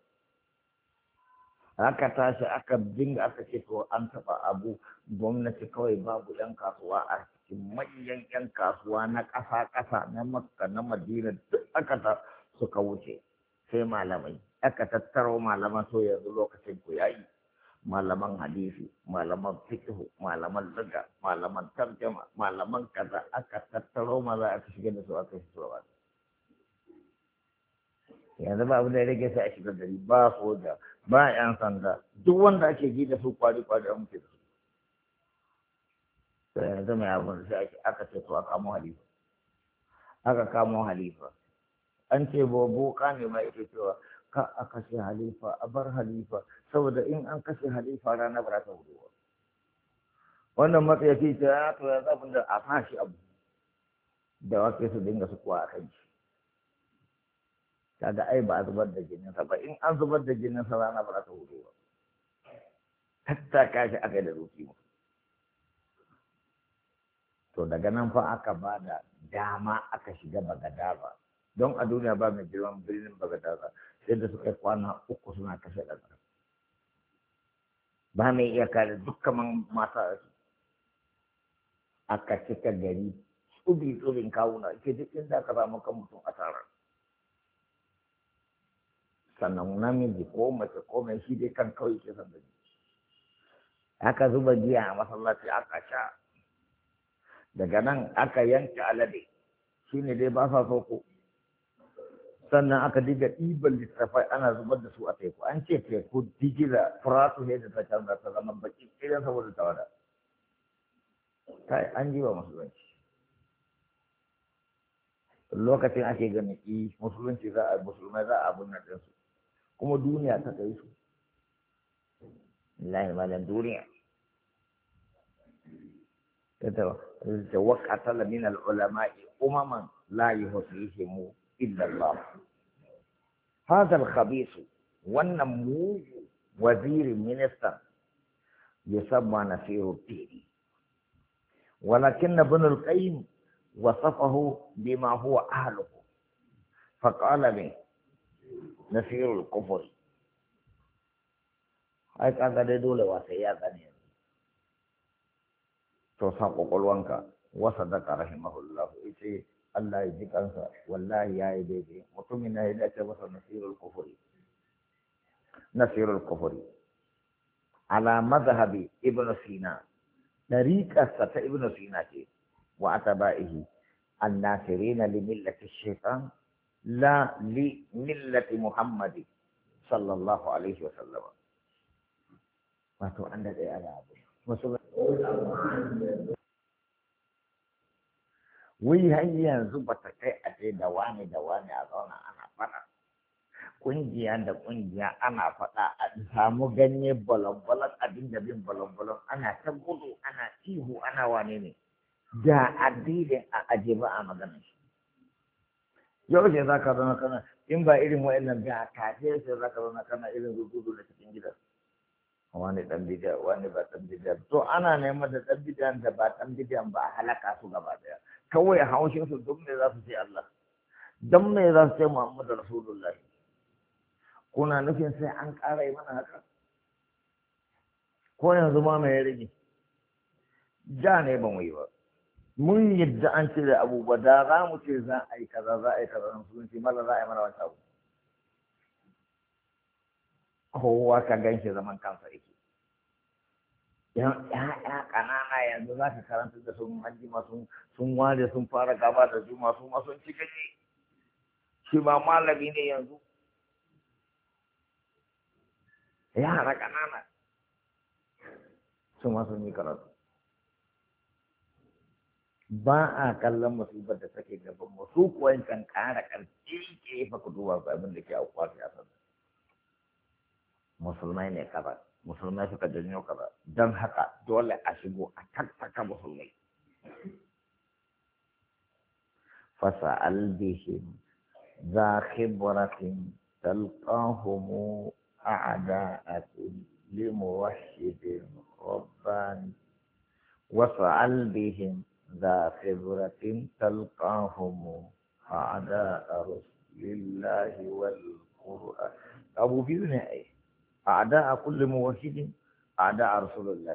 aka tashi aka dinga aka ce to an taba abu gwamnati kawai babu yan kasuwa a cikin manyan yan kasuwa na ƙasa ƙasa na makka na madina duk aka ta suka wuce sai malamai aka tattaro malaman so yanzu lokacin ku yayi malaman hadisi, malaman fiqh, malaman lugha, malaman tarjuma, malaman kaza aka tattaro maza aka shiga da su aka shiga ba. Yanzu ba abin da ya rage sai a shiga gari ba soja, ba yan sanda, duk wanda ake ji da su kwari kwari an mutu da su. Sai yanzu mai abin sai aka ce to a kamo halifa. Aka kamo halifa. An ce boka ne ma yake cewa ka a kashe halifa a bar halifa saboda in an kashe halifa rana ba ta hudu wannan matsayaci ta ya to ya zabin da a fashi abu da wake su dinga su kuwa a kan shi kaga ai ba a zubar da jininsa ba in an zubar da jininsa rana ba ta hudu ba hatta kashi aka yi da zuci mu to daga nan fa aka ba da dama aka shiga Bagadaza don a duniya ba mai girman birnin Bagadaza sai da suka kwana uku suna kashe ɗan ba mai iya kare dukkan mata aka cika gari tsubi tsubin kawuna ke duk inda aka samu kan mutum a tarar sannan namiji ko mace ko mai shi dai kan kawai ke san da aka zuba giya a masallaci aka sha daga nan aka yanke alade shi ne dai ba sa so ko sannan aka diga ɗiban littafai ana zubar da su a teku an ce teku digila furatu ne da ta canza ta zama baki idan saboda tawada kai an ji wa musulunci lokacin ake ganin i musulunci za a musulmai za a abin nan ɗinsu kuma duniya ta kai su lahi malam duniya ta waƙatala min al'ulama'i umaman la yuhsihimu illa Allah هذا الخبيث والنموذج وزير منستر يسمى نصير الدين ولكن ابن القيم وصفه بما هو أهله فقال به نصير الكفر هاي كذا دولة واسيا كنيا تصاب قلوانك وصدق رحمه الله إيه Allah ya ji kansa wallahi ya yi daidai mutumin na ya dace masa nasirul kufuri nasirul kufuri ala mazhabi ibnu sina dariqarsa ta ibnu sina ce wa ataba'ihi annasirina li millati shaitan la li millati muhammadi sallallahu alaihi wa sallam wato an da dai ala abu wai har yanzu ba ta kai a ce da wani da wani a zauna ana faɗa ƙungiya da ƙungiya ana faɗa a samu ganye balon-balon abin da bin balon-balon ana ta gudu ana ihu ana wane ne da addinin a aje ba a magana shi yau ce za ka zauna kana in ba irin wa'annan ga kafe sai za ka zauna kana irin gudu da cikin gidan wani ɗan bidiya wani ba ɗan bidiya to ana neman da ɗan bidiyan da ba ɗan bidiyan ba a halaka su gaba ɗaya kawai haushin su duk me za su ce Allah don me za su ce Muhammadu Rasulullah kuna nufin sai an ƙara yi mana haka ko yanzu ma mai rage ja ne ba mu yi ba mun yadda an ce da abubuwa da za mu ce za a yi kaza za a yi kaza na musulunci mala za a yi mana wata abu kowa ka gan shi zaman kansa yake ‘ya'ya ƙanana yanzu za ka karanta da sun hajji masu sun ware sun fara gaba da su masu masu ci gaje shi ba malami ne yanzu yara ƙanana su masu yi karatu ba a kallon musibar da take gaban mu su kuwa kan ƙara ƙarfi ke fa ku duba abin da ke aukuwa siyasar musulmai ne kaza musulmai suka janyo kaza don haka dole a shigo a tattaka musulmai fasa'al bihim za khibratin talqahum a'da'atin limuwahhidin rabbani wasa'al bihim za khibratin talqahum a'da'a lillahi wal qur'an abu biyu ne ai أعداء كل موحد أعداء رسول الله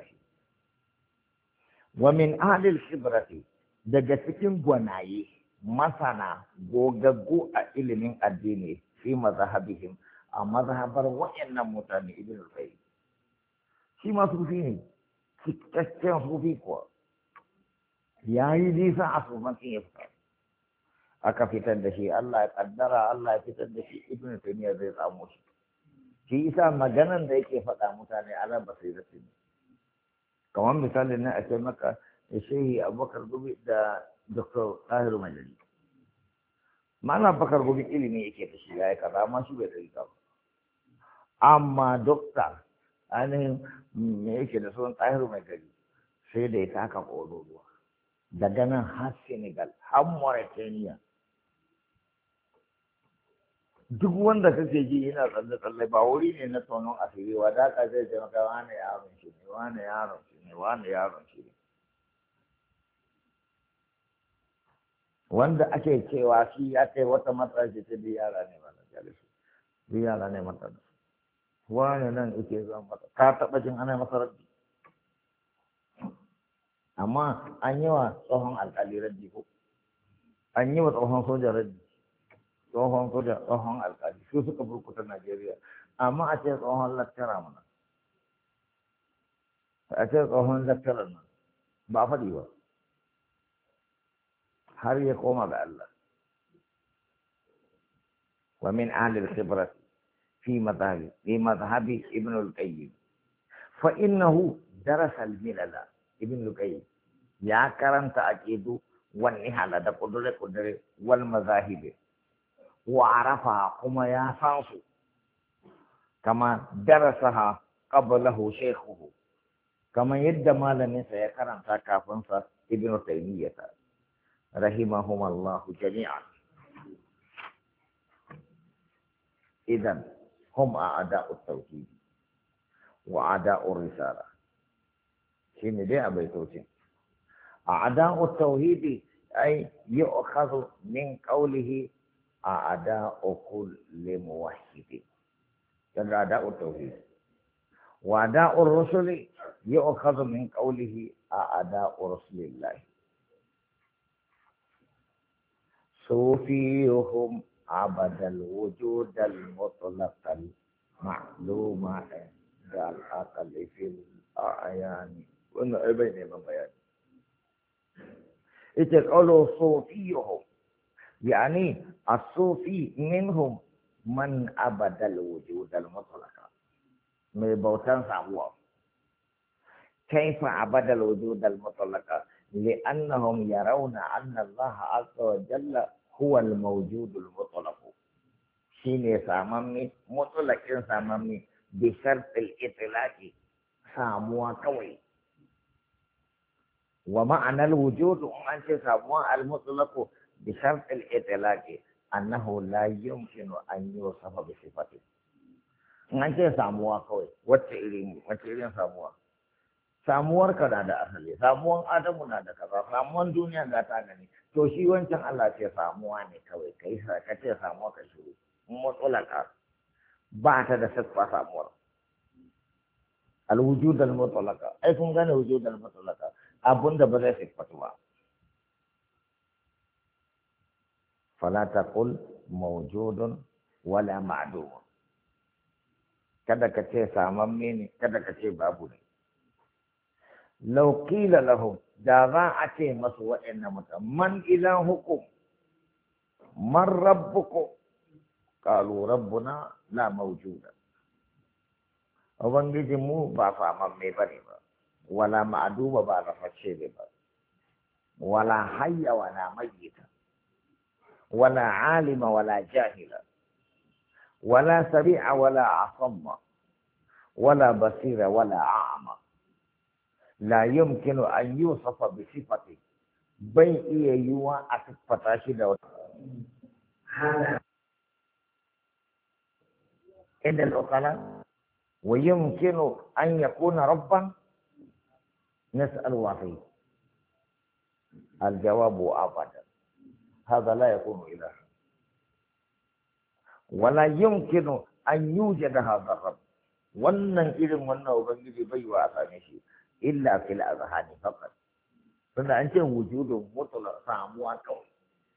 ومن أهل الخبرة daga cikin gwanaye masana gogaggu a ilimin addini fi mazhabihim a mazhabar wayannan mutane ibn al-qayyim shi ma sufi ne cikakken sufi kuwa yayi nisa a sufancin ya fita aka fitar da shi Allah ya kaddara Allah ya fitar da shi ibn taymiyyah zai samu shi shi isa maganan da yake faɗa mutane ala basirati ne kamar misali na a ce maka da shehi abubakar gubi da doktor tahiru majali mana bakar gubi ilimi yake da shi ya yi kaza amma shi bai ɗari ba amma dokta ainihin me yake da sunan tahiru majali sai da ya taka ƙoro daga nan har senegal har mauritania duk wanda kake ji yana tsalle-tsalle ba wuri ne na tonon asiri wa da ka zai ce maka wane yaron shi ne wane yaron shi ne wane yaron shi ne wanda ake cewa shi ya kai wata matsala ce ta yara ne ba na jalisu yara ne matsala wani nan ake zan mata ka taɓa jin ana masa raddi amma an yi wa tsohon alƙali raddi ko an yi wa tsohon soja raddi tsohon soja tsohon alƙali su suka burkuta Najeriya amma a ce tsohon lattara mana a ce tsohon lattarar nan ba a faɗi ba har ya koma ga Allah wa min ahli al-khibrat fi madhhabi fi madhhabi ibn al-qayyim fa innahu darasa al-milala ibn al-qayyim ya karanta aqidu wan nihala da kudure kudure wal mazahibi wa arafa kuma ya san su kama darasaha qablahu shaykhuhu kama yadda malamin sa ya karanta kafin sa ibn taymiyyah rahimahumallahu jami'an idan hum a'da'ut tauhid wa a'da'ur risala shine dai abaitocin a'da'ut tauhid ay yu'khadhu min qawlihi a'da'u kulli muwahhid dan a'da'ut tauhid wa a'da'ur rusuli yu'khadhu min qawlihi a'da'u rasulillah صوفيهم عبد الوجود المطلق المعلوم عند العقل في الأعيان وإنه أبين من بيان يتقولوا صوفيهم يعني الصوفي منهم من عبد الوجود المطلق من بوتان سعوه كيف عبد الوجود المطلق لأنهم يرون أن الله عز وجل هو الموجود المطلق شيني ساممي مطلق ساممي بشرط الإطلاق ساموا كوي ومعنى الوجود أنت ساموا المطلق بشرط الإطلاق أنه لا يمكن أن يوصف بصفته أنت ساموا كوي وتعلم وتعلم ساموا samuwar ka na da asali samuwan adamu na da kaza samuwan duniya ga ta gani to shi wancan Allah ce samuwa ne kawai kai ka ce samuwa ka shiru mutulaka ba ta da siffa samuwar al-wujud al-mutlaqa ai kun gane wujud al-mutlaqa abunda ba zai siffatu ba fala taqul mawjudun wala ma'dum kada ka ce samamme ne kada ka ce babu ne لو قيل لهم دعاء مسوى إنما من إلهكم من ربكم قالوا ربنا لا موجود وبنجي مو بافا ممي بني ولا معدوم بعد فشيء ولا حي ولا ميت ولا عالم ولا جاهل ولا سريع ولا عصم ولا بصير ولا أعمى لا يمكن أن يوصف بصفته بين إيوا أكفتا شدا هذا عند العقلاء ويمكن أن يكون ربا نسأل وفيه الجواب أبدا هذا لا يكون إله ولا يمكن أن يوجد هذا الرب wannan irin wannan ubangiji bai wa a same shi illa fil azhani faqat tunda an ce wujudun mutlaq samuwa kawai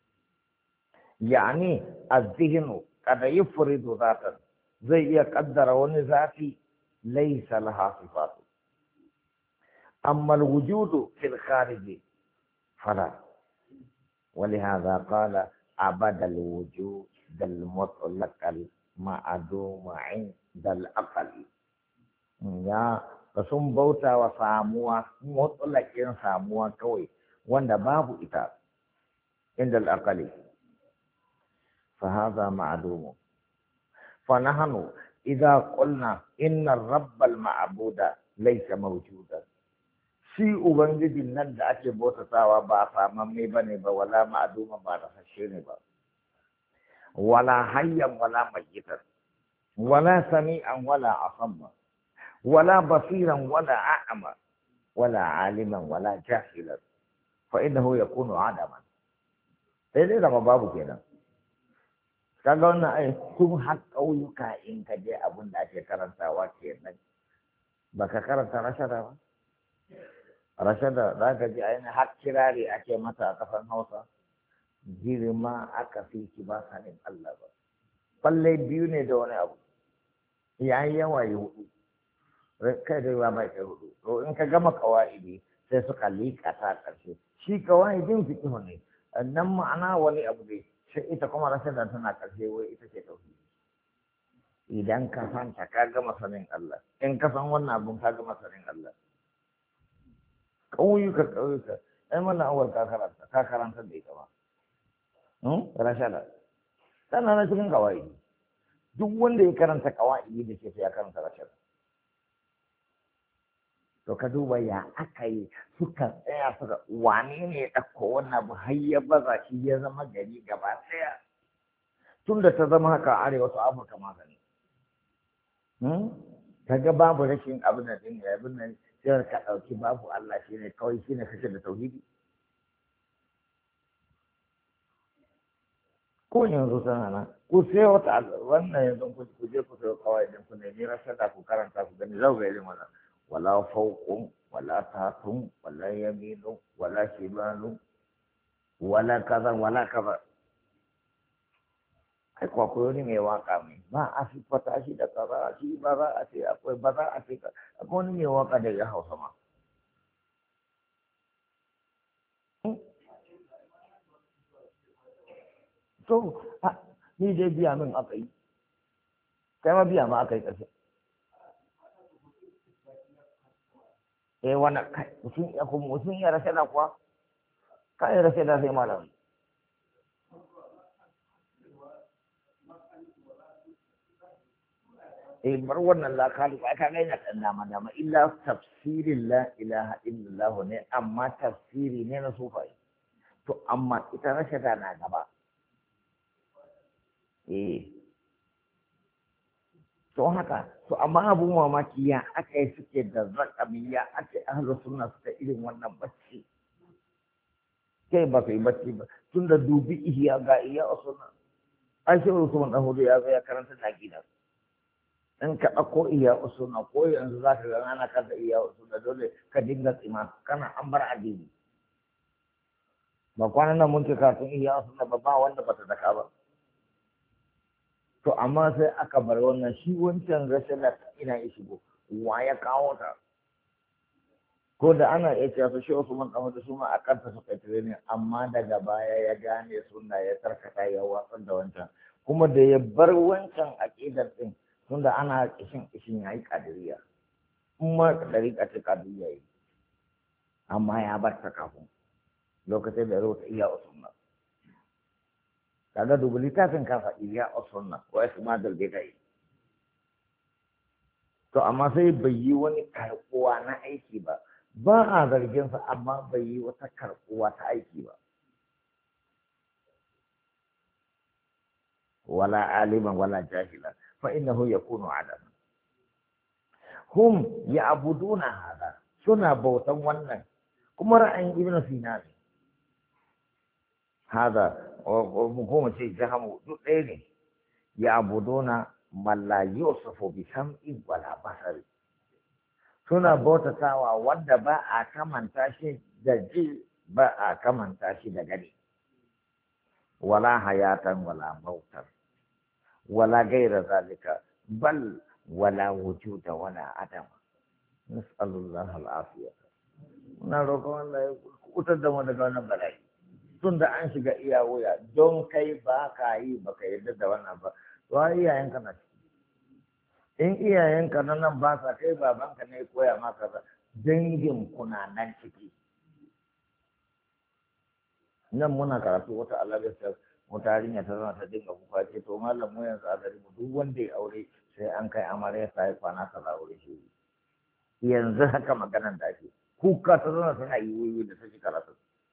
yani az-zihnu kada yufridu zatan zai iya kaddara wani zafi laysa laha sifatu amma al-wujudu fil kharij fala ولهذا قال عبد الوجود المطلق المعدوم عند الأقل ya sun bauta wa samuwa mutsalakin samuwa kawai wanda babu ita inda al'aqali fa hadha ma'dum fa nahnu idha qulna inna ar-rabb al-ma'buda laysa mawjudan shi ubangijin nan da ake bautatawa ba samamme bane ba wala ma'duma ba da fashe ne ba wala hayyan wala mayyitan wala sami'an wala asamma ولا بصيرا ولا أعمى ولا عالما ولا جاهلا فإنه يكون عدما sai dai zama babu kenan. Kaga wannan ai kun har ƙauyuka in ka je abin da ake karantawa kenan. Baka karanta rashada ba? Rashada za ka ji ainihin har kirari ake mata a ƙasar Hausa. Girma aka fi ki ba sanin Allah ba. Falle biyu ne da wani abu. Ya yi yawa yi hudu. Kai da yawa mai kai hudu. To in ka gama kawa'idi sai suka liƙa ta ƙarshe. Shi kawa'idin fiƙihu ne. Nan ma'ana wani abu ne. Sai ita kuma rashada tana ƙarshe wai ita ce tauhidi. Idan ka san ta ka gama sanin Allah. In ka san wannan abun ka gama sanin Allah. Ƙauyuka ƙauyuka. Ai mana awal ka karanta ka karanta da ita ba. Rashada tana na cikin kawa'idi. Duk wanda ya karanta kawa'idi da ke sai ya karanta rashada. To ka duba ya aka yi suka tsaya suka wane ne ya ɗauko wannan abu har ya baza shi ya zama gari gaba ɗaya. Tun da ta zama haka a arewa su Afirka magani. Ka ga babu rashin abin da ɗin ya abin nan sai ka ɗauki babu Allah shi ne kawai shi ne kake da tauhidi. Ko yanzu tana nan ku sai wata wannan yanzu ku je ku sai kawai idan ku nemi rashada ku karanta ku gani zau ga irin wannan wala fawqun wala tatun wala yaminu wala shimalu wala kaza wala kaza. Ai ko akwai wani mai waka mai ba a sifata shi da kaza shi ba za a ce akwai ba za a ce akwai wani mai waka da ya Hausa ma. To, ni dai biya min aka yi, kai ma biya ma aka yi ƙarshe. Eh, wani kai, mutum ya kuma mutum ya rashe da kuwa, ka yi rashe da sai malam. Eh, bar wannan lakalu, ba ka ga yana ɗan dama dama, illa tafsirin la ilaha illallah ne, amma tafsiri ne na sufai. To, amma ita rashe da na gaba. Eh, to haka to amma abun mamaki ya aka yi suke da zakabi ya ake ahlu sunna suka irin wannan bacci kai ba kai bacci ba tun da dubi ihya ga iya sunna ai sai Usman dan Hudu ya zo ya karanta da aqida in ka dauko iya sunna ko yanzu zaka ga ana kada iya sunna dole ka dinga tsima kana an bar addini ba kwanan nan mun ce kafin iya sunna ba ba wanda bata daka ba. To amma sai aka bar wannan shi wancan rashin da ina ya shigo wa ya kawo ta ko da ana iya cewa su shi wasu man kawo da su ma a kanta su kai ne amma daga baya ya gane suna ya tarkata ya watsar da wancan kuma da ya bar wancan aƙidar ɗin tunda ana kishin kishin ya yi kadiriya in ma dariƙa ce kadiriya yi amma ya bar ta kafin lokacin da ya rota iya usunna kaga dubu littafin kafa iya usunna wa ismadul bidai to amma sai bai yi wani karɓuwa na aiki ba ba a zarginsa amma bai yi wata karɓuwa ta aiki ba wala aliman wala jahilan fa innahu yakunu adam hum ya'buduna hada suna bautan wannan kuma ra'ayin ibnu sina ne hada ko ce jahamu duk ɗaya ne ya'buduna man la yusafu bi sam'in wala basari suna bautatawa wanda ba a kamanta shi da ji ba a kamanta shi da gani wala hayatan wala mautan wala gaira zalika bal wala wujuda wala adama nas'alullah al'afiya na roƙon Allah ya kutar da mu daga wannan bala'i tun da an shiga iya wuya don kai ba ka yi ba ka yarda da wannan ba to iyayenka na in iyayenka na nan ba sa kai babanka ne koya maka ba dangin kuna nan ciki nan muna karatu wata alaƙar wata yarinya ta zama ta dinga kuka ce to malam mu yanzu a gari mu duk wanda ya aure sai an kai amarya ta yi kwana ta aure shi yanzu haka maganan da ake kuka ta zama tana yi wuyi da ta ci karatu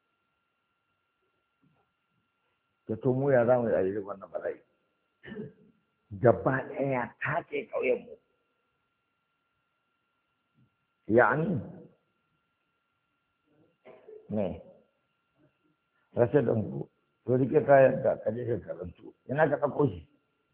ta to mu ya za mu yi a yi wannan bala'i gaba ɗaya ta ce ƙauyenmu yani ne rashe da ku to rike kayan ka ka je ka karantu ina ka ɗauko shi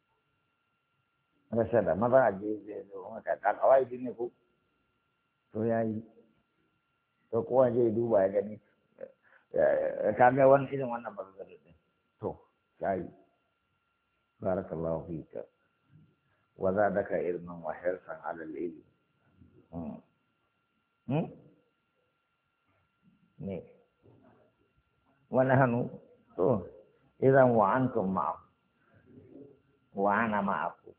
rasha da maza a je zai zo maka ka kawai din ne ko to ya yi to kowa zai duba ya gani ka ga wani irin wannan ba zai din to ya yi barakallahu fika wa zadaka ilman wa hirsan ala al-ilm hmm ne wani hannu to idan wa antum ma'a wa ana ma'akum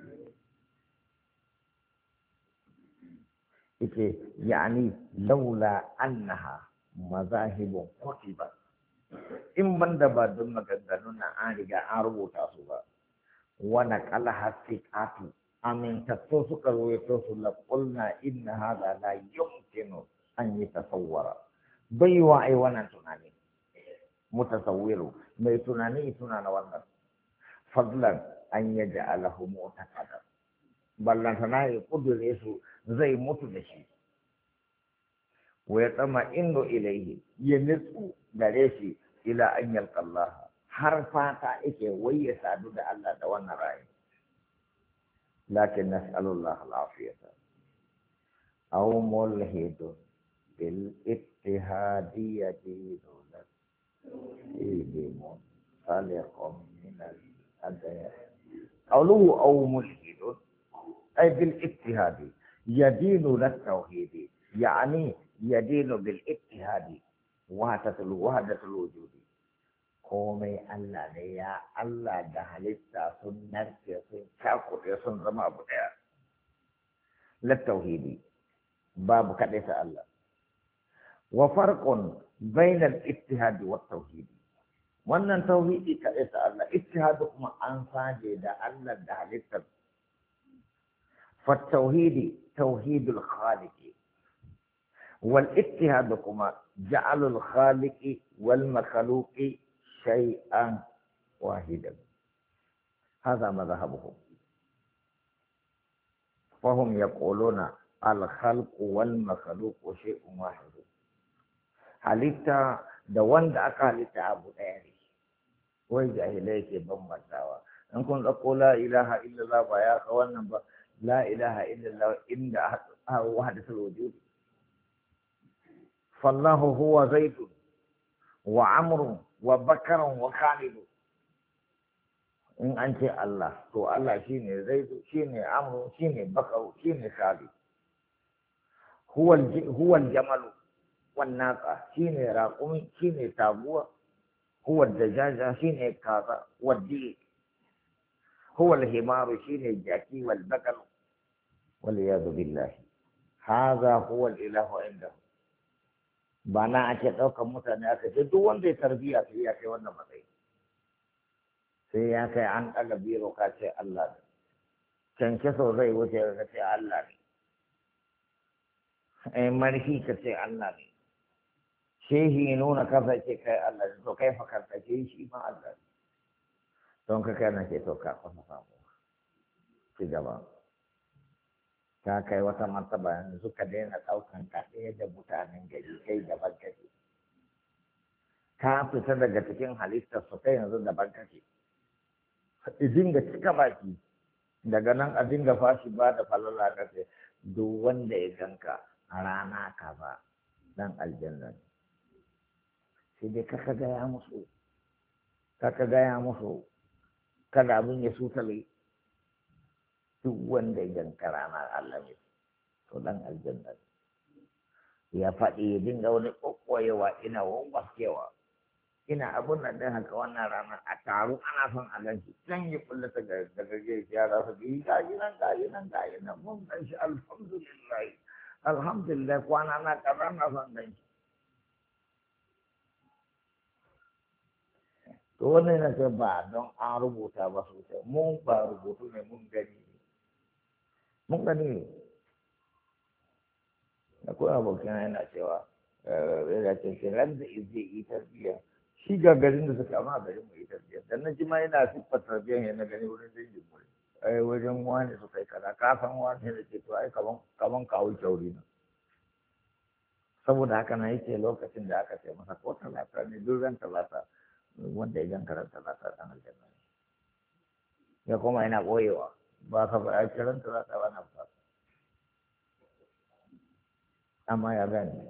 ite yani laula annaha mazahibun kutiba in banda ba don maganganun nan an riga an rubuta su ba wana kala haqiqatu amin tatto suka rawaito su la qulna inna hadha la yumkinu an yatasawwara bai wa ai wannan tunani mutasawwiru mai tunani tunana wannan fadlan an yaj'alahu mu'taqada ballan sana ya kudure su zai mutu da shi wa ya tsama indo ilaihi ya nutsu gare shi ila an yalqa Allah har fata yake wai ya sadu da Allah da wannan rayi lakin nas'alullah al-afiyata aw mulhidun bil ittihadiyyati dawlat ilmun saliqum min al-adaya qawluhu aw mulhidun أي بالاجتهاد يدين للتوحيد يعني يدين بالاجتهاد وحدة وحدة الوجود komai Allah ne ya Allah da halitta sun narke sun cakuɗe sun zama abu ɗaya littauhidi babu kaɗai ta Allah wa farqun bainal ittihadi wat tauhidi wannan tauhidi kaɗai ta Allah ittihadi kuma an saje da Allah da halittar فالتوحيد توحيد الخالق والاتحاد كما جعل الخالق والمخلوق شيئا واحدا هذا مذهبهم فهم يقولون الخلق والمخلوق شيء واحد halitta da wanda aka halitta abu ɗaya ne wai jahilai ke bambantawa in kun ɗauko la ilaha illallah ba ya ka wannan ba لا إله إلا الله إن وحدة الوجود فالله هو زيد وعمر وبكر وخالد إن أنت الله تو الله شيني زيد شيني عمرو شيني بكر شيني خالد هو الج... هو الجمل والناقة شيني راقمي شيني تابوة هو الدجاجة شيني كاظة والديك هو الحمار شيني الجاكي والبقر والعياذ بالله هذا هو الإله عنده bana ake ɗaukar mutane aka ce duk wanda ya tarbiya sai ya kai wannan matsayi sai ya kai an ɗaga biro ka ce Allah ne canke sau zai wuce ka ce Allah ne ai marfi ka ce Allah ne shehi nuna kafa ce kai Allah ne to kai fakar ka ce shi ma Allah ne don ka kai na ce to ka kwasa samu ci gaba ta kai wata martaba yanzu ka daina ɗaukan ka ɗaya da mutanen gari kai daban kake ka fita daga cikin halittar su kai yanzu daban kake a dinga cika baki daga nan a dinga fashi ba da falala kace duk wanda ya ganka a rana kaza dan aljanna sai dai kaka gaya musu kaka gaya musu kada abin ya sutale duk wanda ya ganka ranar Allah ne to dan aljanna ya faɗi ya dinga wani kokkoyewa ina wawaskewa ina abun nan din haka wannan rana a taru ana son a ganci can yi kullata daga gaje ya za su bi gaji nan gaji nan gaji nan mun gan shi alhamdulillah alhamdulillah kwana na kaza na son ganci to wannan na ce ba don an rubuta ba sosai mun ba rubutu ne mun gani mun gani ne akwai abokin yana cewa yana ce ran da zai yi tarbiyya shi ga garin da suka amma garin mu yi tarbiyya dan na ji ma yana siffar tarbiyyar yana gani wurin dangin mu ai wajen wani su kai kaza ka san wani da ke to ai kaman kaman kawo kyauri na saboda haka na yace lokacin da aka ce masa ko talata ne duk ran talata wanda idan karanta za ta ɗan aljanna ne ya kuma yana ɓoyewa ba ka ba a karanta za ta wani ba amma ya gani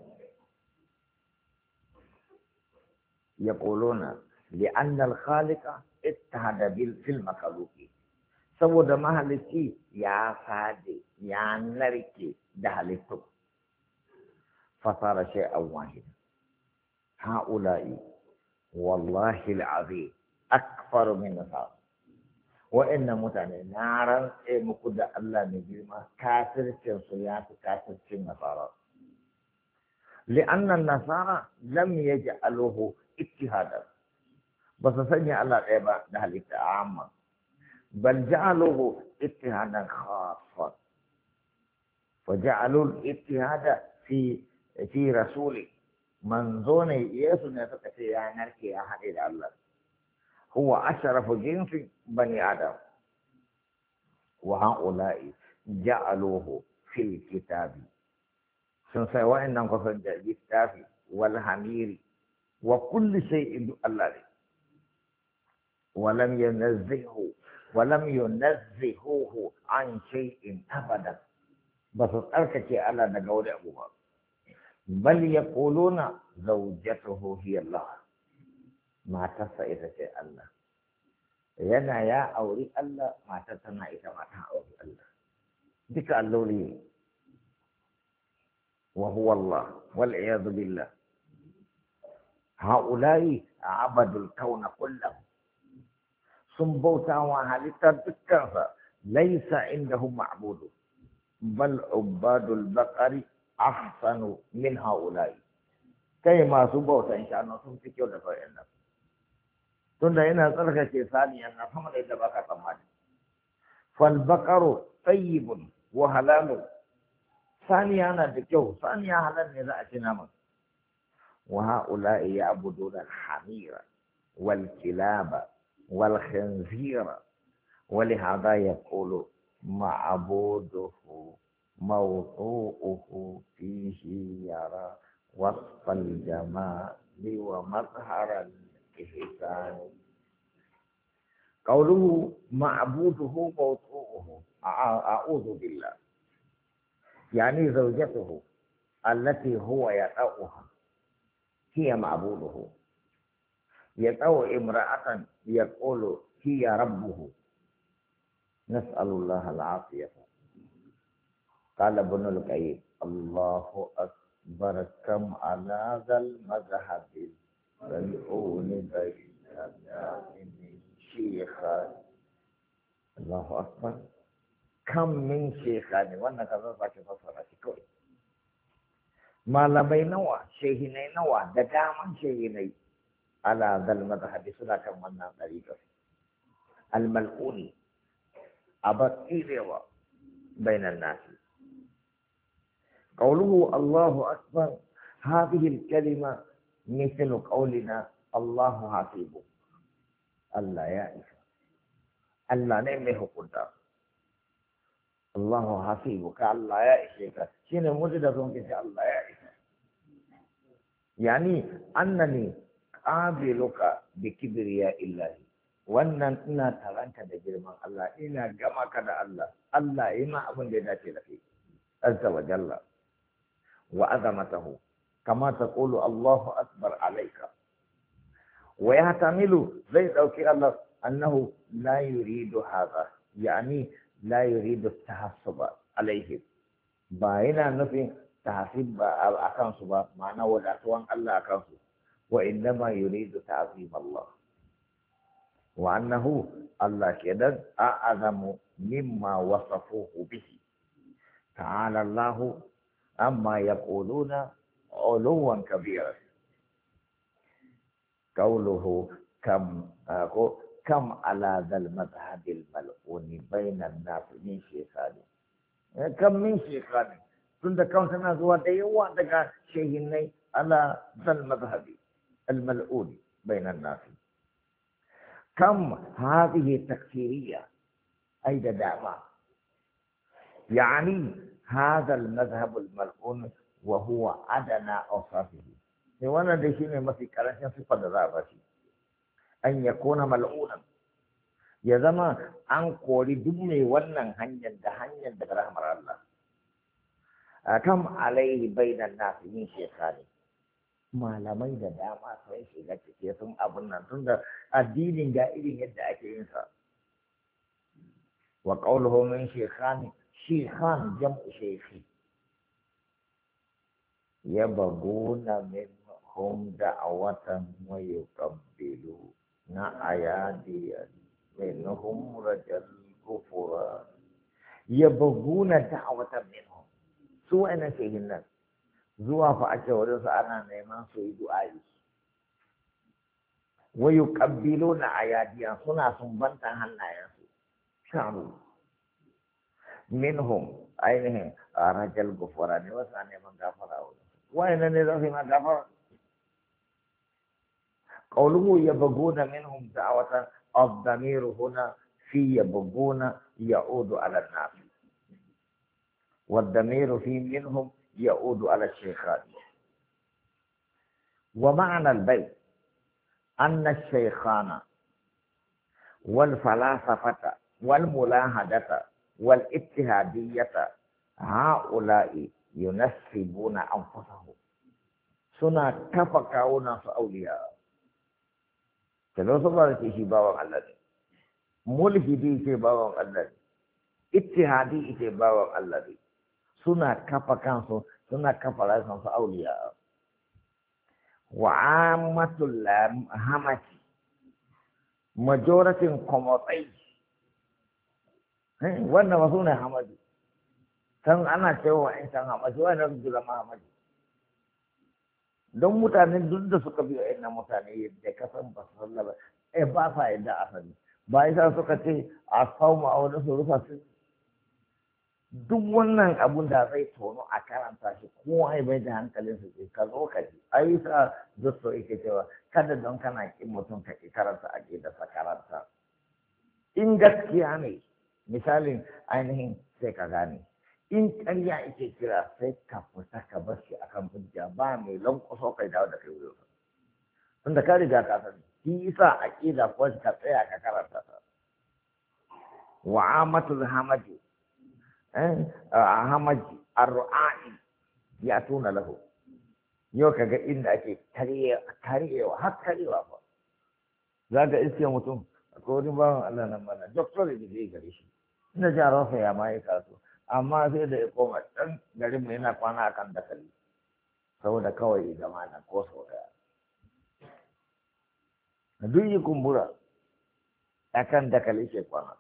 ya ƙolona li'annal khaliqa ittahada bil fil makhluqi saboda mahalicci ya sade ya narke da halittu fasara shay'an wahid ha'ula'i wallahi al'azim akbar min nasar wa'annan mutane na rantse muku da Allah mai girma kafircin su ya fi kafircin nasara li'anna nasara lam yaj'aluhu ittihada ba su sanya Allah ɗaya ba da halitta amma bal ja'aluhu ittihadan khassa wa ja'alu al-ittihada fi fi rasuli manzo ne Yesu ne suka ce ya narke ya haɗe da Allah huwa ashrafu jinsi bani adam wa ha'ula'i ja'aluhu fil kitabi sun sai wa'annan kusan da littafi wal hamiri wa kulli shay'in Allah ne ولم ينزهه ولم ينزهوه عن شيء أبدا بس أركتي على نقول أبوها بل يقولون زوجته هي الله ما تسا إذا شيء الله ينا يا أولي الله ما تسنا إذا ما أولي الله ذيك اللولي وهو الله والعياذ بالله هؤلاء عبدوا الكون كله sun bauta wa halittar dukkansa laisa indahum ma'budu bal ubadul baqari ahsanu min haula'i kai masu bautan shanu sun fi kyau da sauran nan tunda yana tsarkake saniyan na sama da yadda baka tsammani fal baqaru tayyibun wa halalun saniya na da kyau saniya halal ne za a ci naman wa haula'i ya'buduna al-hamira wal kilaba والخنزير ولهذا يقول معبوده موضوعه فيه يرى وصف الجمال ومظهر الإحسان قوله معبوده موضوعه أعوذ بالله يعني زوجته التي هو يطأها هي معبوده يطأ امرأة يقول هي ربه نسأل الله العافية قال ابن القيم الله أكبر كم على ذا المذهب ملعون بين الناس من شيخان الله أكبر كم من شيخان وانا كذا باكي فصرة كوي ما لبي نوع شيخيني نوع دكاما شيخيني على ذا المذهب سنة منا طريقة الملعون أبطيروا بين الناس قوله الله أكبر هذه الكلمة مثل قولنا الله حسيبك الله يعرف الله نعمه قدر الله حسيبك الله يعرفك شنو مجد ذنك الله يعرف يعني أنني qabiluka bi kibriya illahi wannan ina taranka da girman Allah ina gama ka da Allah Allah yi ma abin da ya dace da kai azza wa jalla wa azamatahu kama taqulu Allahu akbar alayka wa yahtamilu zai dauki Allah annahu la yuridu hadha yani la yuridu tahassuba alayhi ba yana nufin tahsib akan su ba ma'ana wadatuwan Allah akan su وإنما يريد تعظيم الله وأنه الله كده أعظم مما وصفوه به تعالى الله أما يقولون علوا كبيرا قوله كم كم على ذا المذهب الملعون بين الناس من شيخان كم من شيخان تند كم سنة زوا ديوا دكا شيخين على ذا المذهب الملعون بين الناس كم هذه تكفيرية أي دعوة يعني هذا المذهب الملعون وهو أدنى أوصافه وانا دشيني ما في كلام في قد ذابتي an yakuna mal'unan ya zama an kori duk mai wannan hanyar da hanyar da rahmar Allah kam alaihi bainan nasu yin shekari malamai da dama sun shiga cike sun abun nan tun da addinin ga irin yadda ake yin sa wa qawluhu min shekhani shekhan jam'u shekhi yabghuna minhum da'watan wa yuqabbilu na ayadiyan minhum rajal kufura yabghuna da'watan minhum su ana shehin nan zuwa fa ake wurin su ana neman su yi du'a'i wa yuqabbiluna ayadiyan suna sumbantan hannayensu sha'ru minhum ainihin rajal gufura ne wasu neman gafara wurin wa'ina ne za su yi ma gafara qawluhu yabghuna minhum da'watan الضمير هنا في يبغون يعود على الناس والضمير في منهم يعود على الشيخان ومعنى البيت أن الشيخان والفلاسفة والملاحدة والاتهادية هؤلاء ينسبون أنفسهم سنة تفكرون أولياء filosofa ce shi bawan Allah ne mulhidi ce bawan Allah ne ittihadi ce bawan Allah ne suna kafa kansu suna kafa ransu auliya wa ammatul hamati majoratin komotsai wannan wasu ne hamadi kan ana cewa in san hamadi wannan su zama hamadi don mutane duk da suka biyo ina mutane yadda kasan ba su sallah ba eh ba sa yadda asali ba yasa suka ce a sauma a wani su rufa su duk wannan abun da zai tono a karanta shi kowa ya bai da hankalin su ce ka zo ka ji ai sa duk so yake cewa kada don kana kin mutum ka ki karanta a ke da sa karanta in gaskiya ne misalin ainihin sai ka gane in ƙarya ake kira sai ka fita ka bar shi akan hujja ba mai lankwaso kai dawo da kai wurin tunda ka riga ka sani shi yasa aqida ko ka tsaya ka karanta ta wa amatul hamaji eh hamaji arra'i ya tuna lahu yau kaga inda ake kariye kariyewa har kariyewa fa zaka iske mutum ko wani bawan Allah nan mana doctor ne zai gare shi ina jarawa ya mai kaso amma sai da ya koma ɗan garin mu yana kwana a kan dakali saboda kawai zama na ko sau ɗaya duk yi kumbura a kan dakali ke kwana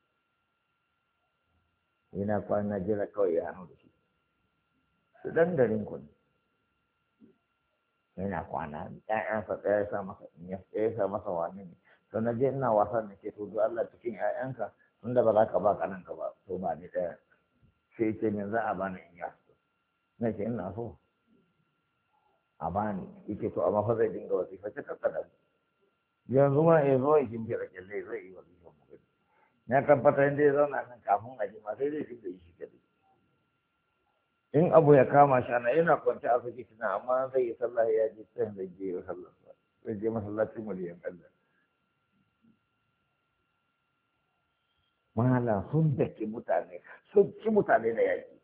yana kwana jira kawai ya hannu da shi su ɗan garin ku ne yana kwana ƴaƴansa ɗaya ya sa masa ya sa masa wani ne to na je ina wasan da ke to Allah cikin ƴaƴanka tunda ba za ka ba ƙananka ba to ba ni ɗaya sai ce min za a bani in yasu na ce ina so a bani yake to amma fa zai dinga wasifa ce kakkada yanzu ma ya zo ya shimfiɗa kyalle zai yi wasifa mu gani na tabbatar inda ya zauna nan kafin a jima sai zai dinga yi shi kadai in abu ya kama shi ana yana kwanci a sake shi na amma zai yi sallah ya je can zai je ya sallah zai je masallacin miliyan Allah mala sun dake mutane sun ci mutane da yaƙi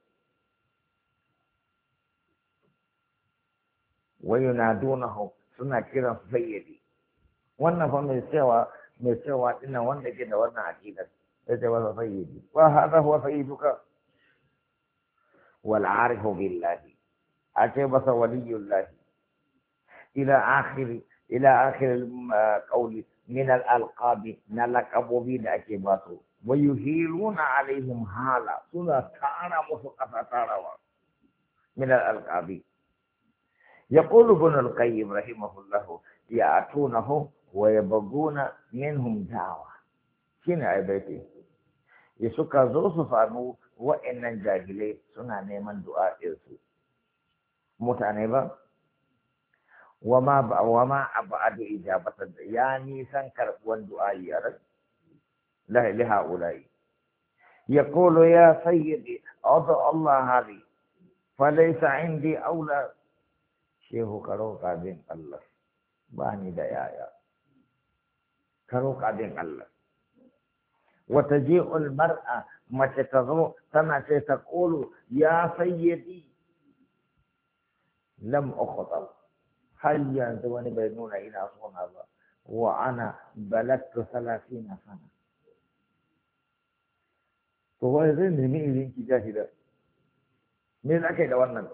wayo na donahu suna kiran sayyidi wannan fa mai cewa mai cewa dinnan wanda ke da wannan aqidar sai ce masa sayyidi wa hada huwa sayyiduka wal arifu billahi ace masa waliyullahi ila akhir ila akhir qawli min al alqabi na laqabobi da ake ba su ويهيلون عليهم حالا سنة تعالى مسقطة تعالى من الألقاب يقول ابن القيم رحمه الله يأتونه ويبغون منهم دعوة شنو عبادتي يسكى زوس فانو وإن الجاهلين سنة نيمان دعاء إرسو متعنبا وما وما أبعد إجابة يعني سنكر وان دعاء يرد له لهؤلاء يقول يا سيدي أضع الله هذه فليس عندي أولى شيخ كروكا بن الله باني ديايا كروك عدين الله. وتجيء المرأة ما تتغو سنة تقول يا سيدي لم أخطب هيا زواني بينونا إلى أصغنا وأنا بلغت ثلاثين سنة. فهو يظن من إذن جاهدا من أكيد وانا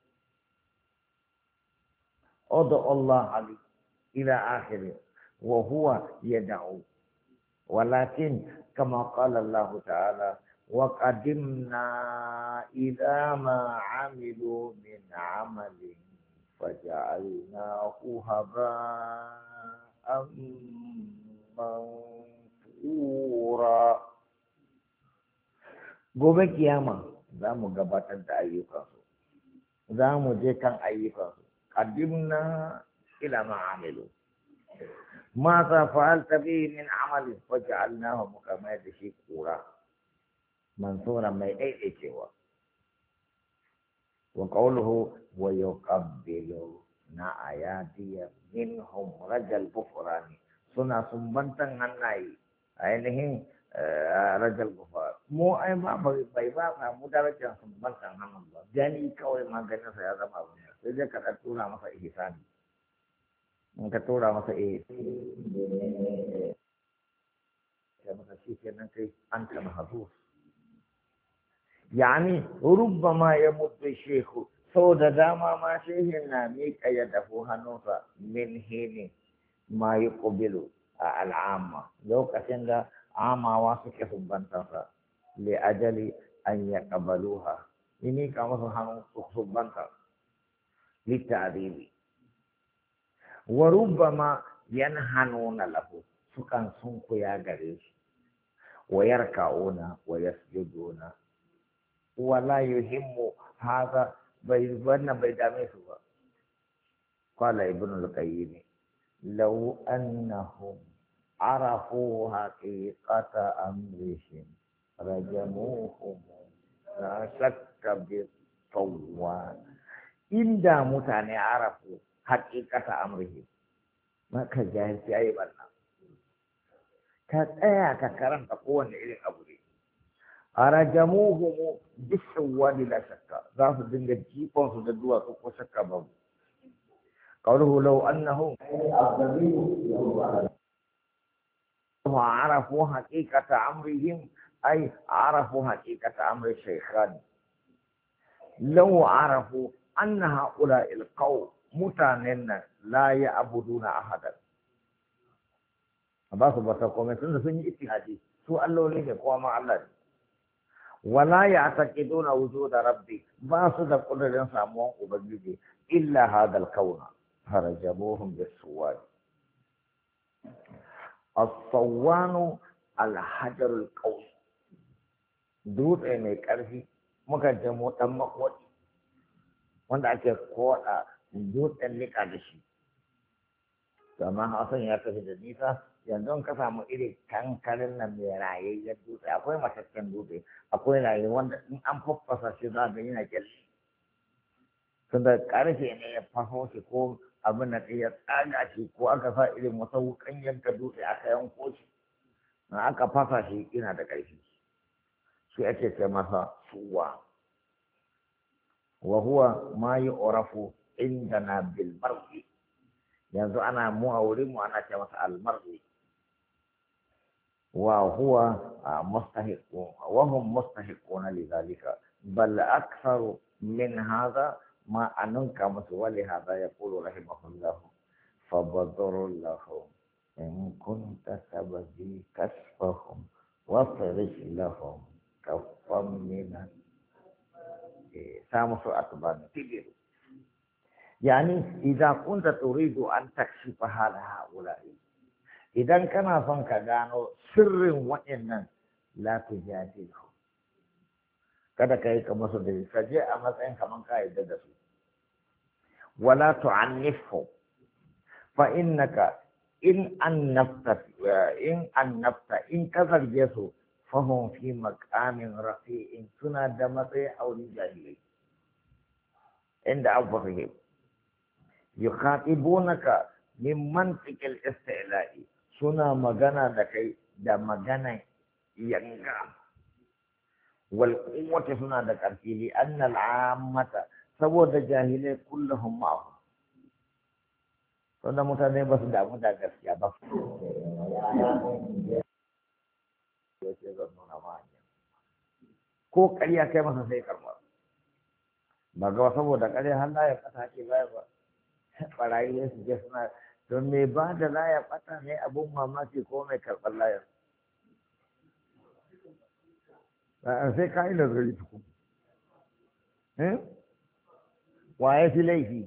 أدعو الله عليه إلى آخره وهو يدعو. ولكن كما قال الله تعالى وقدمنا إلى ما عملوا من عمل فجعلناه هباء منثورا. gobe kiyama za mu gabatar da ayyukansu, za mu je kan ayyukansu. Qaddimna ila ma amilu ma za fa'alta bi min amalin faj'alnahu mukammal da shi kura mansura mai daidaicewa. Wa qawluhu wa yuqabbilu na ayatiya minhum rajal bufrani suna sumbantan hannaye ainihin rajal gufar mu ai ma bai ba mu darajar sumbantan hannun ba, gani kawai maganin sa ya zama abu sai dai ka tura masa ihsani. In ka tura masa ihsani ya masa shi kenan kai an ta mahzuf. yani rubbama yamuddu shaykhu sau da dama ma shehin na miƙa ya dafu hannunsa min hini ma yuqbilu a al'amma lokacin da amawa suke sumbantarsa li ajali an yaqbaluha ini ka musu hannu sumbanta li ta'dibi. wa rubbama yanhanuna lahu sukan sunkuya gare shi wa yarka'una wa yasjuduna wala yuhimmu hadha bai wannan bai dame su ba. qala ibn al-qayyim law annahum عرفوا حقيقة أمرهم رجموهم لا شك بالطوان. إن متاني عرفوا حقيقة أمرهم ما كجاهل في أي بلد كأيا ككرم تقوان إلى أبري رجموهم بالسوان لا شك ذات الدنيا جيبون سددوا تقوى شك بهم. قوله لو أنهم وعرفوا حقيقة أمرهم أي عرفوا حقيقة أمر الشيخان. لو عرفوا أن هؤلاء القوم متانين لا يعبدون أحدا. بس بس قوم سنسني اتحادي سؤال لي قوم الله ولا يعتقدون وجود ربي بس ده كل الإنسان مو وبجدي إلا هذا الكون فرجبوهم بالسواد. الصوان الحجر القوي دوت mai ƙarfi muka jamo ɗan makwadi wanda ake koɗa dutsen nika da shi. Amma Hassan ya tafi da nisa yanzu ka samu irin kankarin nan mai rayayyar dutse akwai matakken dutse akwai raye wanda in an faffasa shi za ga yana kyalli tunda ƙarfe ne ya faso shi ko abin da ya tsaga shi ko aka sa irin wata wukan yanka dutse aka yanko shi na aka fasa shi ina da ƙarfi shi ake ce masa suwa wa huwa ma yu'rafu indana bil mar'i yanzu ana mu a wurin mu ana ce masa al mar'i wa huwa mustahiqu wa hum mustahiquna lidhalika bal aktharu min hadha ما أنك مسؤول هذا يقول رحمه الله فبذر لهم إن كنت تبغي كشفهم وفرش لهم كفا من سامس أتبان كبير. يعني إذا كنت تريد أن تكشف حال هؤلاء إذا كان فانك كانوا سر وإن لا تجادلهم kada kai ka masu da ka je a matsayin kaman ka yadda da su wala tu'annifu fa innaka in annafta in annafta in ka zarge su fa hum fi maqamin rafi'in suna da matsayi a wurin jahilai inda abubuwa yukhatibunaka min mantiqil isti'la'i suna magana da kai da magana yanga wal quwwati suna da ƙarfi li anna al ammata saboda jahilai kullum ma'ahu wanda mutane ba su damu da gaskiya ba ko ƙarya kai masa sai karɓa ba ga saboda ƙarya har layar ƙasa ke baya ba ɓarayi ne su je suna don mai ba da layar ƙasa ne abun mamaki ko mai karɓar layar sai ka yi nazari tukun wa ya fi laifi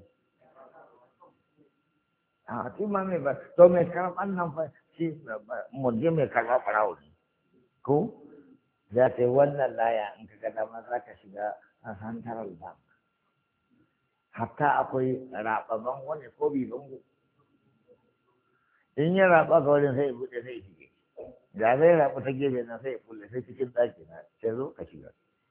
a ti ma mai ba to mai karɓar nan fa shi murje mai karɓar ɓarawo ne ko za ta yi wannan laya in ka ga dama za ka shiga a central bank hatta akwai raɓaɓɓen wani ko bi bango in ya raɓa ga wani sai ya buɗe sai ya shige da zai raɓa ta gefe na sai ya kulle sai cikin ɗaki na sai zo ka shiga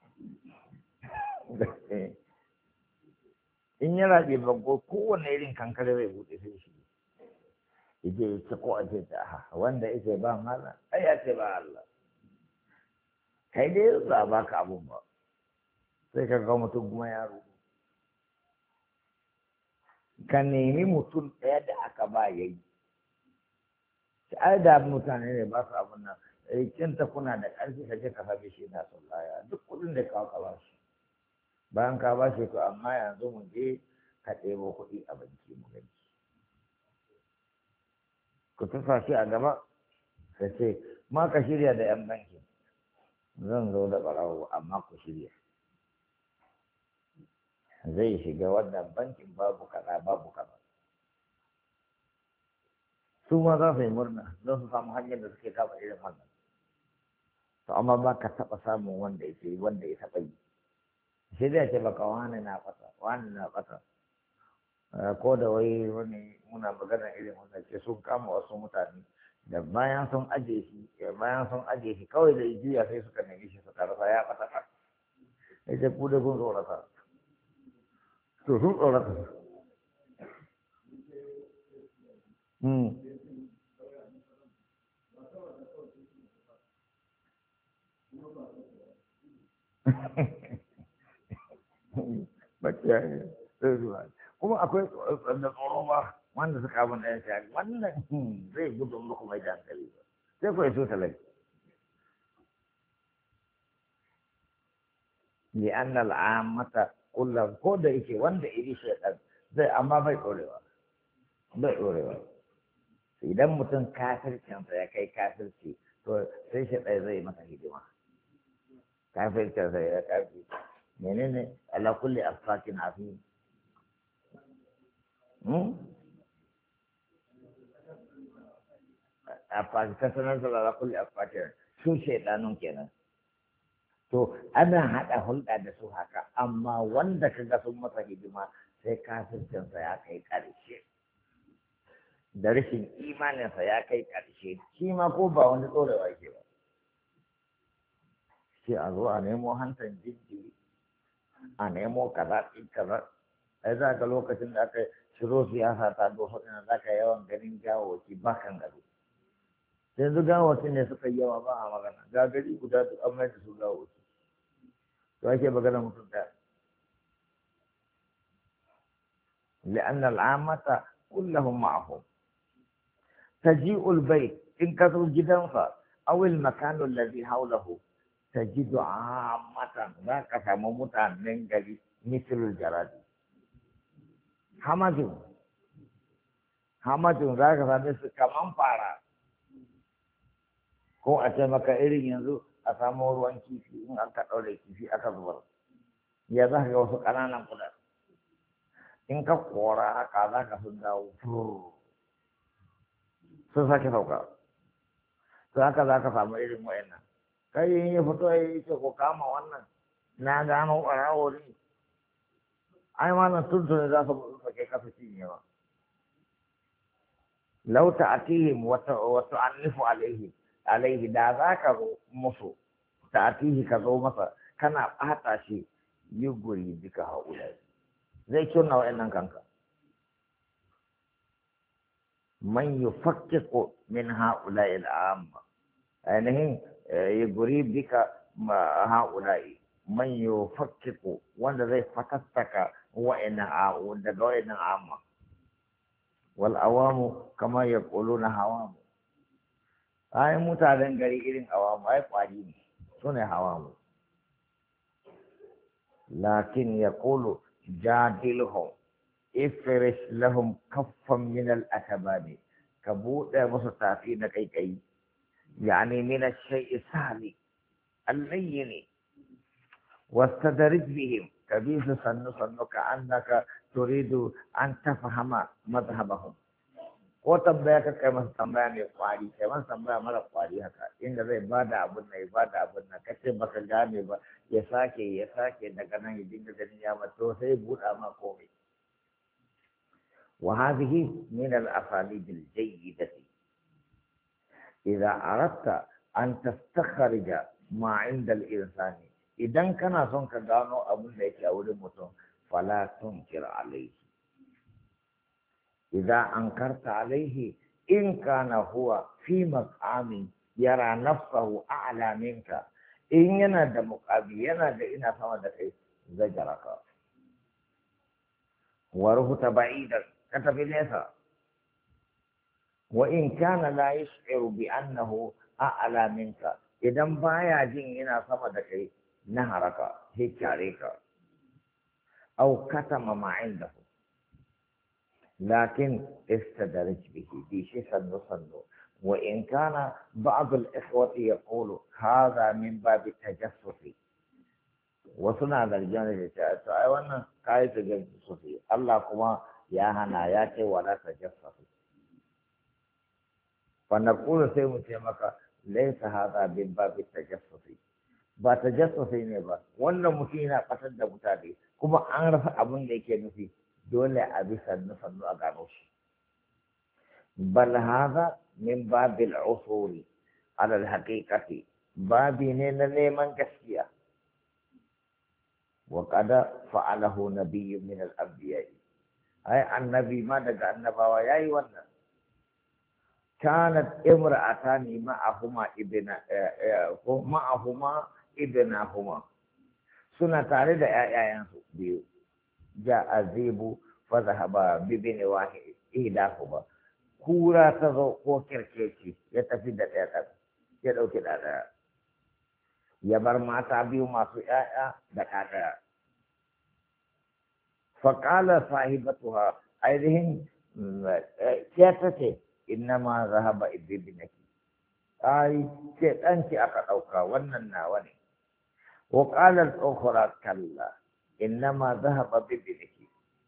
in ya raɓe bango kowane irin kankare zai buɗe sai ya shige yaje ya ci ko a ce ta wanda yake ba mala ai ya ce ba Allah kai dai ba ba ka abun ba sai ka ga mutum kuma yaro ka nemi mutum ɗaya da aka ba ya yi ai da mutane ne ba su abun nan kinta kuna da ƙarfi ka je ka same shi na son laya duk kuɗin da ka ka ba shi bayan ka ba shi to amma yanzu mu je ka ɗebo kuɗi a banki mu gani ku tufa shi a gaba ka ce ma ka shirya da yan banki zan zo da ɓarawo amma ku shirya zai shiga wannan bankin babu kaza babu kaza su ma za su yi murna don su samu hanyar da suke kama irin wannan to amma ba ka taɓa samun wanda yake wanda ya taɓa yi sai dai ce baka wani na fata wani na fata ko da wai wani muna magana irin wannan ce sun kama wasu mutane da bayan sun aje shi bayan sun aje shi kawai da jiya sai suka nemi shi suka rasa ya fata ka ya ce ku da kun tsorata to sun tsorata bakiya ne sai zuwa kuma akwai da tsoro ba wanda suka abin da ya shari wannan zai gudun muku mai da hankali ba sai ku so talaki li anna al'amata kullum ko da yake wanda iri shaitan zai amma bai ɗorewa bai ɗorewa idan mutum kafircinsa ya kai kafirci to sai shaitan zai masa hidima kafircinsa ya kafi menene ala kulli afakin afi afaki ta sanar da ala kulli afakin su shaitanun kenan to ana haɗa hulɗa da su haka amma wanda ka ga sun masa hidima sai kafircinsa ya kai ƙarshe da rashin imaninsa ya kai ƙarshe shi ma ko ba wani tsorewa ke ba sai a zo a nemo hantar jinjiri a nemo kaza ɗin kaza ai za ka lokacin da aka shiro siyasa ta dofa ina za ka yawan ganin gawawaki ba kan gado yanzu gawawaki ne suka yi yawa ba a magana ga gari guda duk an mai da su gawawaki to ake magana mutum da لأن العامة كلهم معهم تجيء البيت إن كثر جدا أو المكان الذي حوله تجد عامة ذاك فممتع من جديد مثل الجراد همج همج ذاك فمثل كمان فارا ko a ce maka irin yanzu a samu ruwan kifi in aka ɗaure kifi aka zubar ya za ka ga wasu ƙananan kuɗa in ka kora haka za ka sun dawo sun sake sauka to haka za ka samu irin wa'annan kai in ya fito ya yi ce ko kama wannan na gano ɓarawo ne ai malam tuntuni za su mutu sake kasa cinye ba lau ta'atihim wa tu'annifu alaihim alaihi da za ka zo musu ta'atihi ka zo masa kana ɓata shi yi guri duka haulai zai cunna wa'annan kanka man yufakkiku min ha'ula'i al'amma ainihin yuguri bika ma ha'ula'i man yufakkiku wanda zai fatattaka wa'annan a'u daga wa'annan amma wal awamu kama yaquluna hawamu ai mutanen gari irin awamu ai kwari ne sune hawamu lakin yaqulu jadilhum ifrish lahum kaffan min al-akabadi ka buɗe musu tafi na kaikai yani min ash-shay'i sahli al-layyin wastadrij bihim kabisu sannu sannu ka annaka turidu an tafhama madhhabahum ko tambaya ka kai masa tambaya mai kwari kai masa tambaya mara kwari haka inda zai bada abun nan ya bada abun nan kace baka gane ba ya sake ya sake daga nan ya dinga ganin ya mato sai buɗa ma komai وهذه من الأساليب الجيدة إذا أردت أن تستخرج ما عند الإنسان إذا كان صنك دانو أبو ليك أو لمتون فلا تنكر عليه إذا أنكرت عليه إن كان هو في مقام يرى نفسه أعلى منك إن ينادى مقابي ينادى إنا فمدك زجرك ورهت بعيدا كتب ليسا وإن كان لا يشعر بأنه أعلى منك إذا بايا جين إنا صمدك نهرك هيك عليك أو كتم ما عنده لكن استدرج به بشيء سنو سنو وإن كان بعض الإخوة يقول هذا من باب التجسس وصنع الجانب التجسس وانا كاي تجسس الله كما يا هنا يا كي ولا تجسس فنقول سيم سيمك ليس هذا من باب التجسس ba tajassusi ne ba wannan mutum yana kasar da mutane kuma an rasa abin da yake nufi dole a bi sannu sannu a gano shi bal hadha min babil usuli ala alhaqiqati babi ne na neman gaskiya wa qad fa'alahu nabiyyun min al-anbiya ai annabi ma daga annabawa yayi wannan kanat imra'atani ma'ahuma ibna ko ma'ahuma ibnahuma suna tare da ƴaƴayensu biyu ja azibu fa zahaba bi bin wahid ihdahuma kura ta zo ko kirkeci ya tafi da ɗaya ɗan ya ɗauki ɗa ɗaya ya bar mata biyu masu ƴaƴa da ɗa ɗaya faƙala sahibatuha ainihin ya ta ce innama zahaba ibnaki ai ce ɗanki aka ɗauka wannan nawa ne وقال الأخرى كلا إنما ذهب بابنك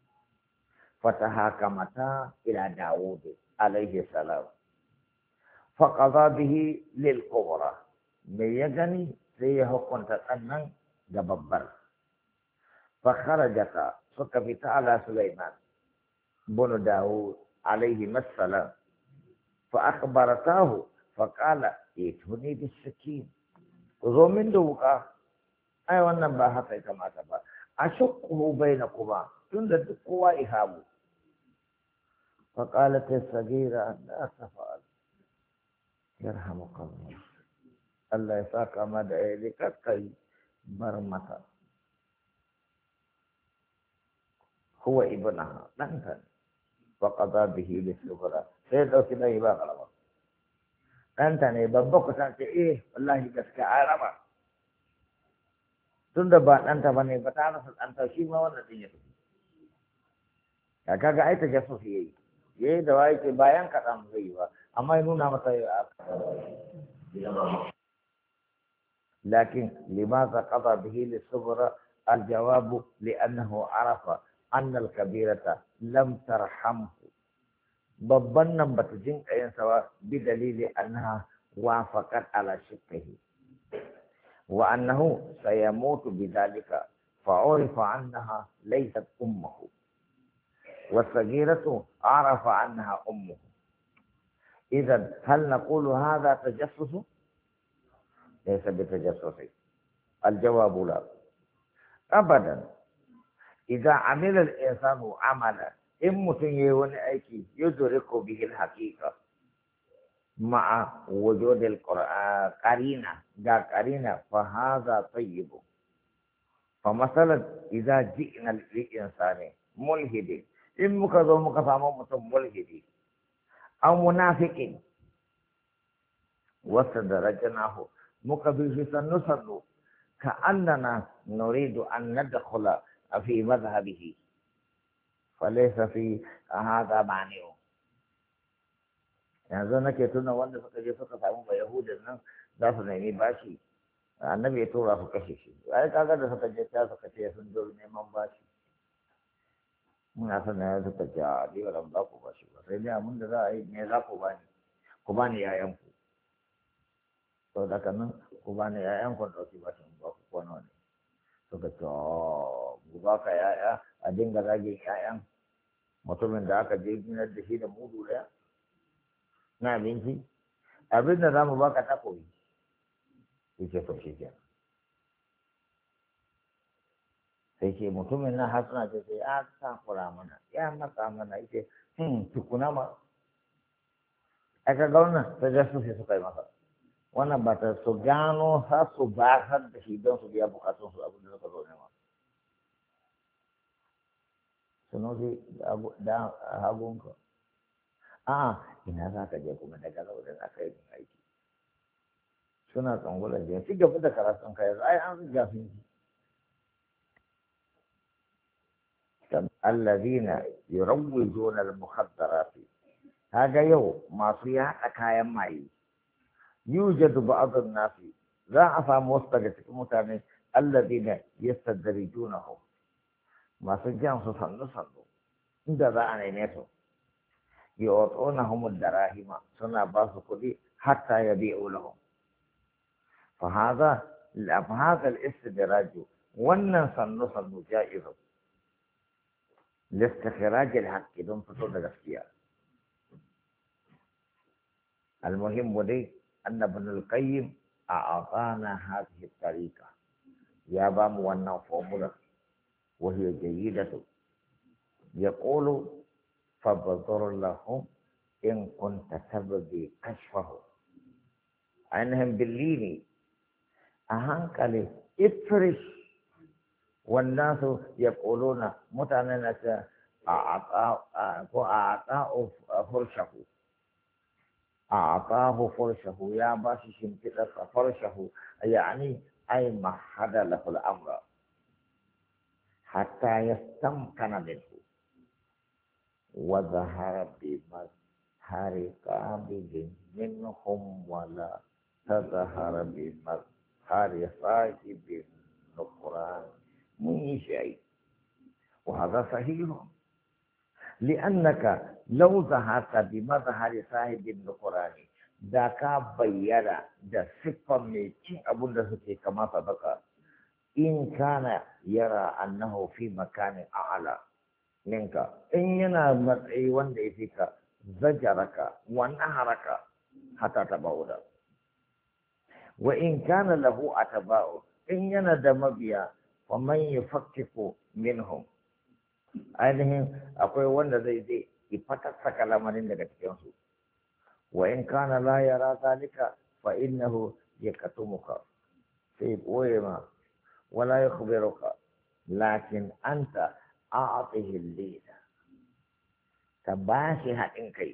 فتهاكمتا إلى داود عليه السلام فقضى به للكبرى ميجني سيه كنت أنن جببر فخرجتا فكفت على سليمان بن داود عليه السلام فأخبرتاه فقال ائتوني بالسكين وضمن دوقا ai wannan ba haka ya kamata ba a shukku bainakuma tunda duk kowa ihabu fa qalat as-sagira la tafal yarhamuka Allah ya saka ma da yayi kai bar mata huwa ibnaha dan fa qada bihi lis-sughra sai dauki dai ba kalama dan ta ne babba ku san ce eh wallahi gaskiya ai raba tunda ba ɗanta ba ne ba ta rasa ɗanta shi ma wannan ɗin ya tafi ya kaga ai tajassus yayi yayi da wai ce bayan kaɗan zai yi ba amma ya nuna masa ya lakin limaza qada bihi lis-sughra al-jawabu li'annahu arafa anna al-kabirata lam tarhamhu babban nan bata jin kayan sawa bi dalili annaha wafaqat ala shikkihi وأنه سيموت بذلك فعرف عنها ليست أمه والصغيرة عرف عنها أمه إذا هل نقول هذا تجسس؟ ليس بتجسس الجواب لا أبدا إذا عمل الإنسان عملا in mutum yayi wani aiki yudriku bihi al-haqiqa ma'a wujud al-qur'an qarina ga qarina fa hadha tayyib fa masalan idza ji'na al-insani mulhidi in muka zo muka samu mutum mulhidi aw munafiqin wasadarajnahu muka bi shi sannu sannu ka annana nuridu an nadkhula fi madhhabihi falaysa fi hadha mani'u. Yanzu nake tuna wanda suka je suka samu ba yahudin nan za su nemi bashi annabi ya tura su kashe shi ai kaga da suka je ta suka ce sun zo neman bashi muna son ya suka ce a diwa ran ba ku bashi ba sai dai abin da za a yi ne za ku bani ku bani yayan ku to daga nan ku bani yayan ku dauki bashi ba ku ko nawa ne suka ce ku ba ka yaya a dinga zagin yayan mutumin da aka je ginar da shi da mudu daya na abinci abin da za mu baka takobi yake to shi kenan sai ce mutumin nan har suna ce sai ya takura mana ya matsa mana yake hmm tukuna ma aka ga wannan ta jasu sai suka yi masa wannan ba ta su gano har su ba har da shi don su biya bukatun su abin da suka zo nema suno da hagunka a ina za ka je kuma daga laurin aka yi aiki suna tsangulan jiya ci gaba da karatun kayan ai an riga sun ji allazina yurawwijuna al-mukhaddarat kaga yau masu yaɗa kayan maye yujadu ba'd an-nas za a samu wasu daga cikin mutane allazina yastadrijunahu masu jan su sannu sannu inda za a neme su يعطونهم الدراهم سنة باس كلي حتى يبيعوا لهم فهذا فهذا الاستدراج ونن صنو صنو جائز لاستخراج الحق دون فتور الأشياء. المهم لي أن ابن القيم أعطانا هذه الطريقة يا بام ونن فورمولا وهي جيدة يقول فبصر لهم إن كنت تبغي كشفه عنهم بالليل أهانكالي افرش والناس يقولون متعننة أعطاه فرشه أعطاه فرشه يا باشي شمتلك فرشه يعني أي مهد له الأمر حتى يستمكن منه وظهر بمظهر قابل منهم ولا تظهر بمظهر صاحب النكران من شيء وهذا صحيح لأنك لو ظهرت بمظهر صاحب النكران ذاك بيّن ذا صفة من أبو الرسول كما سبق إن كان يرى أنه في مكان أعلى منك إن ينا مرعي وندي فيك زجرك ونهرك حتى تبعودا وإن كان له أتباع إن ينا دمبيا ومن يفكك منهم ainihin akwai wanda zai je ifatarsa lamarin daga cikinsu wa in kana la yara zalika fa innahu yakatumuka sai boye ma wala yakhbiruka lakin anta a'tihi al-lida tabashi hadin kai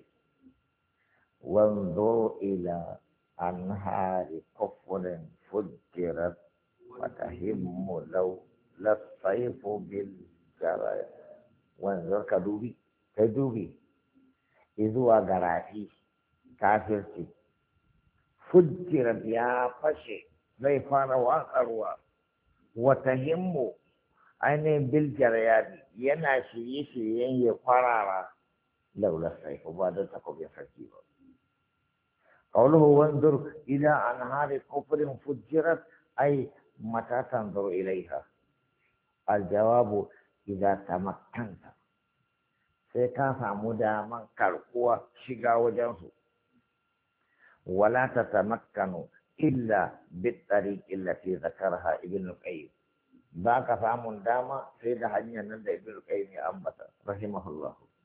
wanzur ila anhari kufrin fujirat fatahimmu law la sayfu bil jaraya wanzar ka dubi kai dubi izuwa garafi kafirci fujjirat ya fashe zai fara watsarwa wata himmu ainihin biljar yadi yana shirye-shiryen ya kwarara laular saifu ba da takobin sarki ba qawluhu wanzur ila anhari kufrin fujjirat ay mata tanzuru ilaiha aljawabu idza tamakkanta sai ka samu daman karkuwa shiga wajensu wala tatamakkanu illa bitariq allati zakaraha ibn qayyim ba ka samu dama sai da hanyar nan da ibn qayyim ya ambata rahimahullah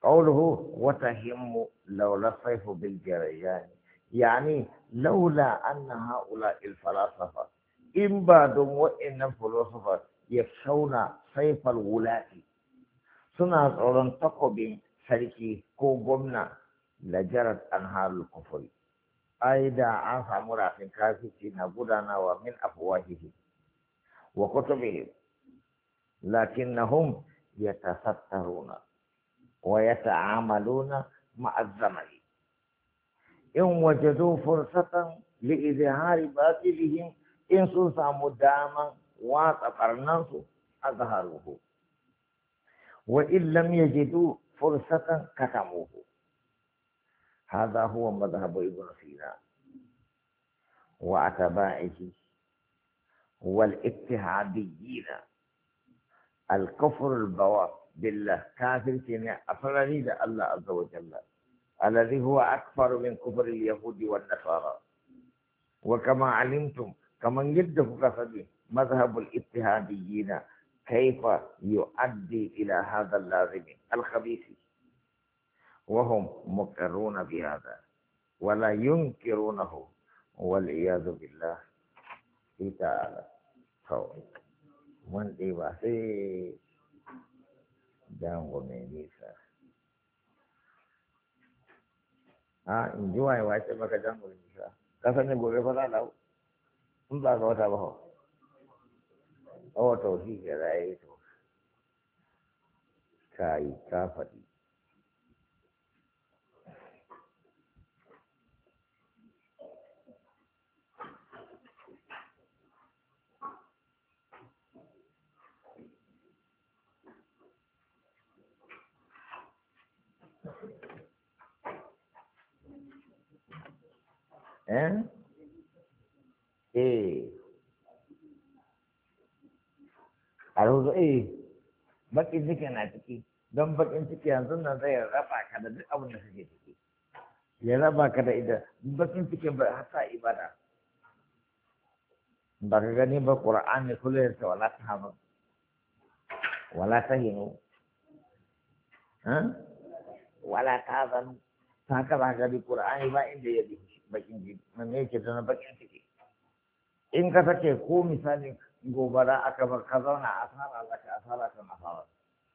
قوله وتهم لولا الصيف بالجريان يعني لولا أن هؤلاء الفلاسفة إن بعدهم وإن الفلاسفة يخشون سيف الولاة سنة أولن تقب سركي كوبمنا لجرت أنهار الكفر أيضا أنفع مرافق كافي نبودنا ومن أفواههم وكتبهم لكنهم يتسترون ويتعاملون مع الزمن إن وجدوا فرصة لإظهار باطلهم إن سلسا مداما وتقرناس أظهروه وإن لم يجدوا فرصة كتموه هذا هو مذهب ابن سينا وأتباعه والاتحاديين الكفر البواط بالله كافر كنا أفرني الله عز وجل الذي هو أكبر من كفر اليهود والنصارى وكما علمتم كما يدف كفر مذهب الاتحاديين كيف يؤدي إلى هذا اللازم الخبيث وهم مقرون بهذا ولا ينكرونه والعياذ بالله تعالى من إباسي جانغو مينيسا ah in ji waye wace maka jan gurin sa ka san ne gobe fa za dawo in ba ga wata ba ho oh to shi ke rai to kai ka faɗi eh eh alhuzu eh bakin ciki na ciki don bakin ciki yanzu nan zai raba ka da duk abin da kake ciki ya raba ka da ida bakin ciki ba hasa ibada ba ka gani ba qur'ani kullu ya ta wala tahaba wala tahinu ha wala tahzanu haka ba ga qur'ani ba inda ya bi bakin ciki man ne yake da bakin ciki in ka sake ko misali gobara aka bar ka zauna a asara laka asara kan asara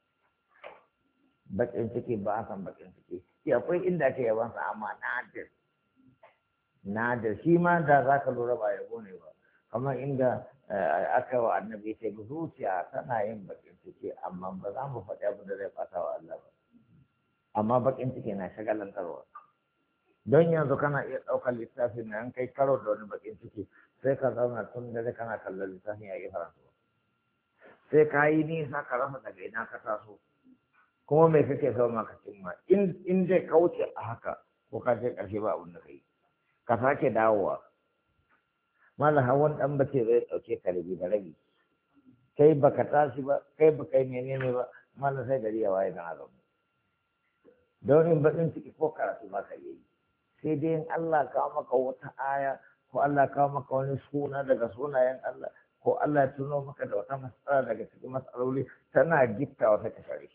bakin ciki ba a san bakin ciki shi akwai inda ake yaban sa amma nadir nadir shi ma da za ka lura ba yabo ne ba kamar inda aka wa annabi sai zuciya tana yin bakin ciki amma ba za mu faɗi abin da zai fata wa Allah ba amma bakin ciki na shagalantarwa don yanzu kana iya ɗaukar littafin nan kai karo da wani bakin ciki sai ka zauna tun dare kana kallon littafin ya yi faransa sai ka yi nisa ka rasa daga ina ka taso kuma mai kake so ma ka cimma in dai kauce a haka ko ka je ƙarshe ba abin da kai ka sake dawowa mala hawan dan bace zai ɗauke ka rabi da rabi kai baka tashi ba kai baka yi menene ba mala sai gari ya waye kana zaune don in bakin ciki ko karatu ba ka yi sai dai in Allah ka maka wata aya ko Allah ka maka wani suna daga sunayen Allah ko Allah ya tuno maka da wata matsala daga cikin matsaloli tana gitta wata kasare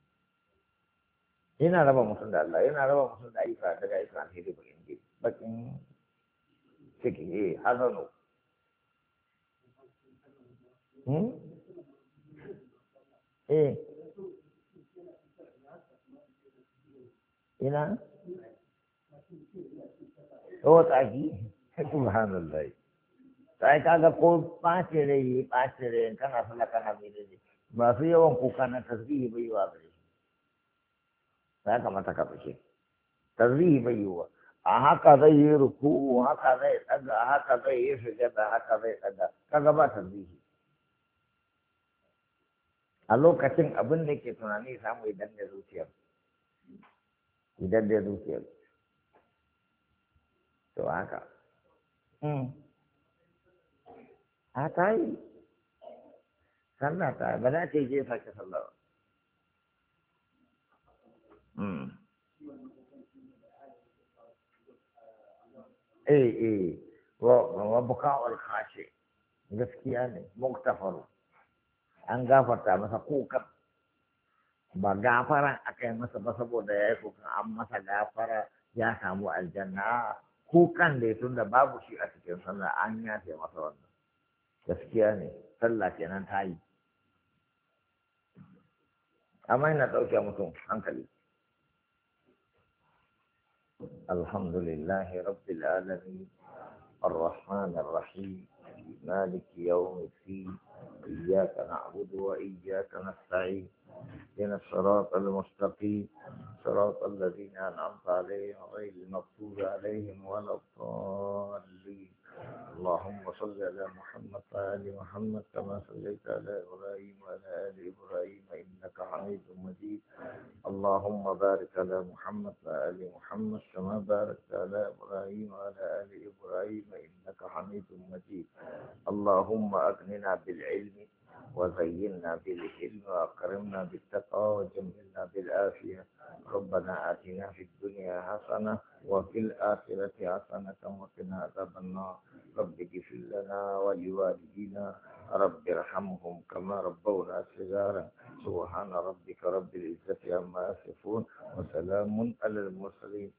yana raba mutum da Allah yana raba mutum da ayyuka daga ayyuka alheri bakin ciki bakin ciki eh hazano hmm eh ina oh tsaki subhanallah sai kaga ko ɓace rai ɓace rai kana sallah kana mai dai masu yawan kuka na tasbihi bai yiwa gare shi ya kamata ka fice tasbihi bai yiwa a haka zai yi ruku'u haka zai tsaga haka zai yi sujada haka zai tsaga kaga ba tasbihi a lokacin abin da ke tunani samu idan da zuciyar idan da zuciyar to haka a ta yi sallah ta ba za ta yi je sake sallah ba eh eh wa buka'ul khashi gaskiya ne muktafaru an gafarta masa kukan ba gafara aka yi masa ba saboda ya yi kukan an masa gafara ya samu aljanna kukan da ya tun da babu shi a cikin sallah an yafe masa wannan gaskiya ne sallah kenan ta yi amma yana ɗauke mutum hankali alhamdulillahi rabbil alamin الرحمن الرحيم مالك يوم الدين إياك نعبد وإياك نستعين اهدنا الصراط المستقيم صراط الذين أنعمت عليهم غير المغضوب عليهم ولا الضالين اللهم صل على محمد وآل محمد كما صليت على إبراهيم وعلى آل إبراهيم إنك حميد مجيد اللهم بارك على محمد وآل محمد كما باركت على إبراهيم وعلى آل إبراهيم إنك حميد مجيد اللهم أغننا بالعلم وزينا بالحلم وأكرمنا بالتقوى وجملنا بالعافية ربنا آتنا في الدنيا حسنة وفي الآخرة حسنة وقنا عذاب النار رب اغفر لنا ولوالدينا رب ارحمهم كما ربونا صغارا سبحان ربك رب العزة عما يصفون وسلام على المرسلين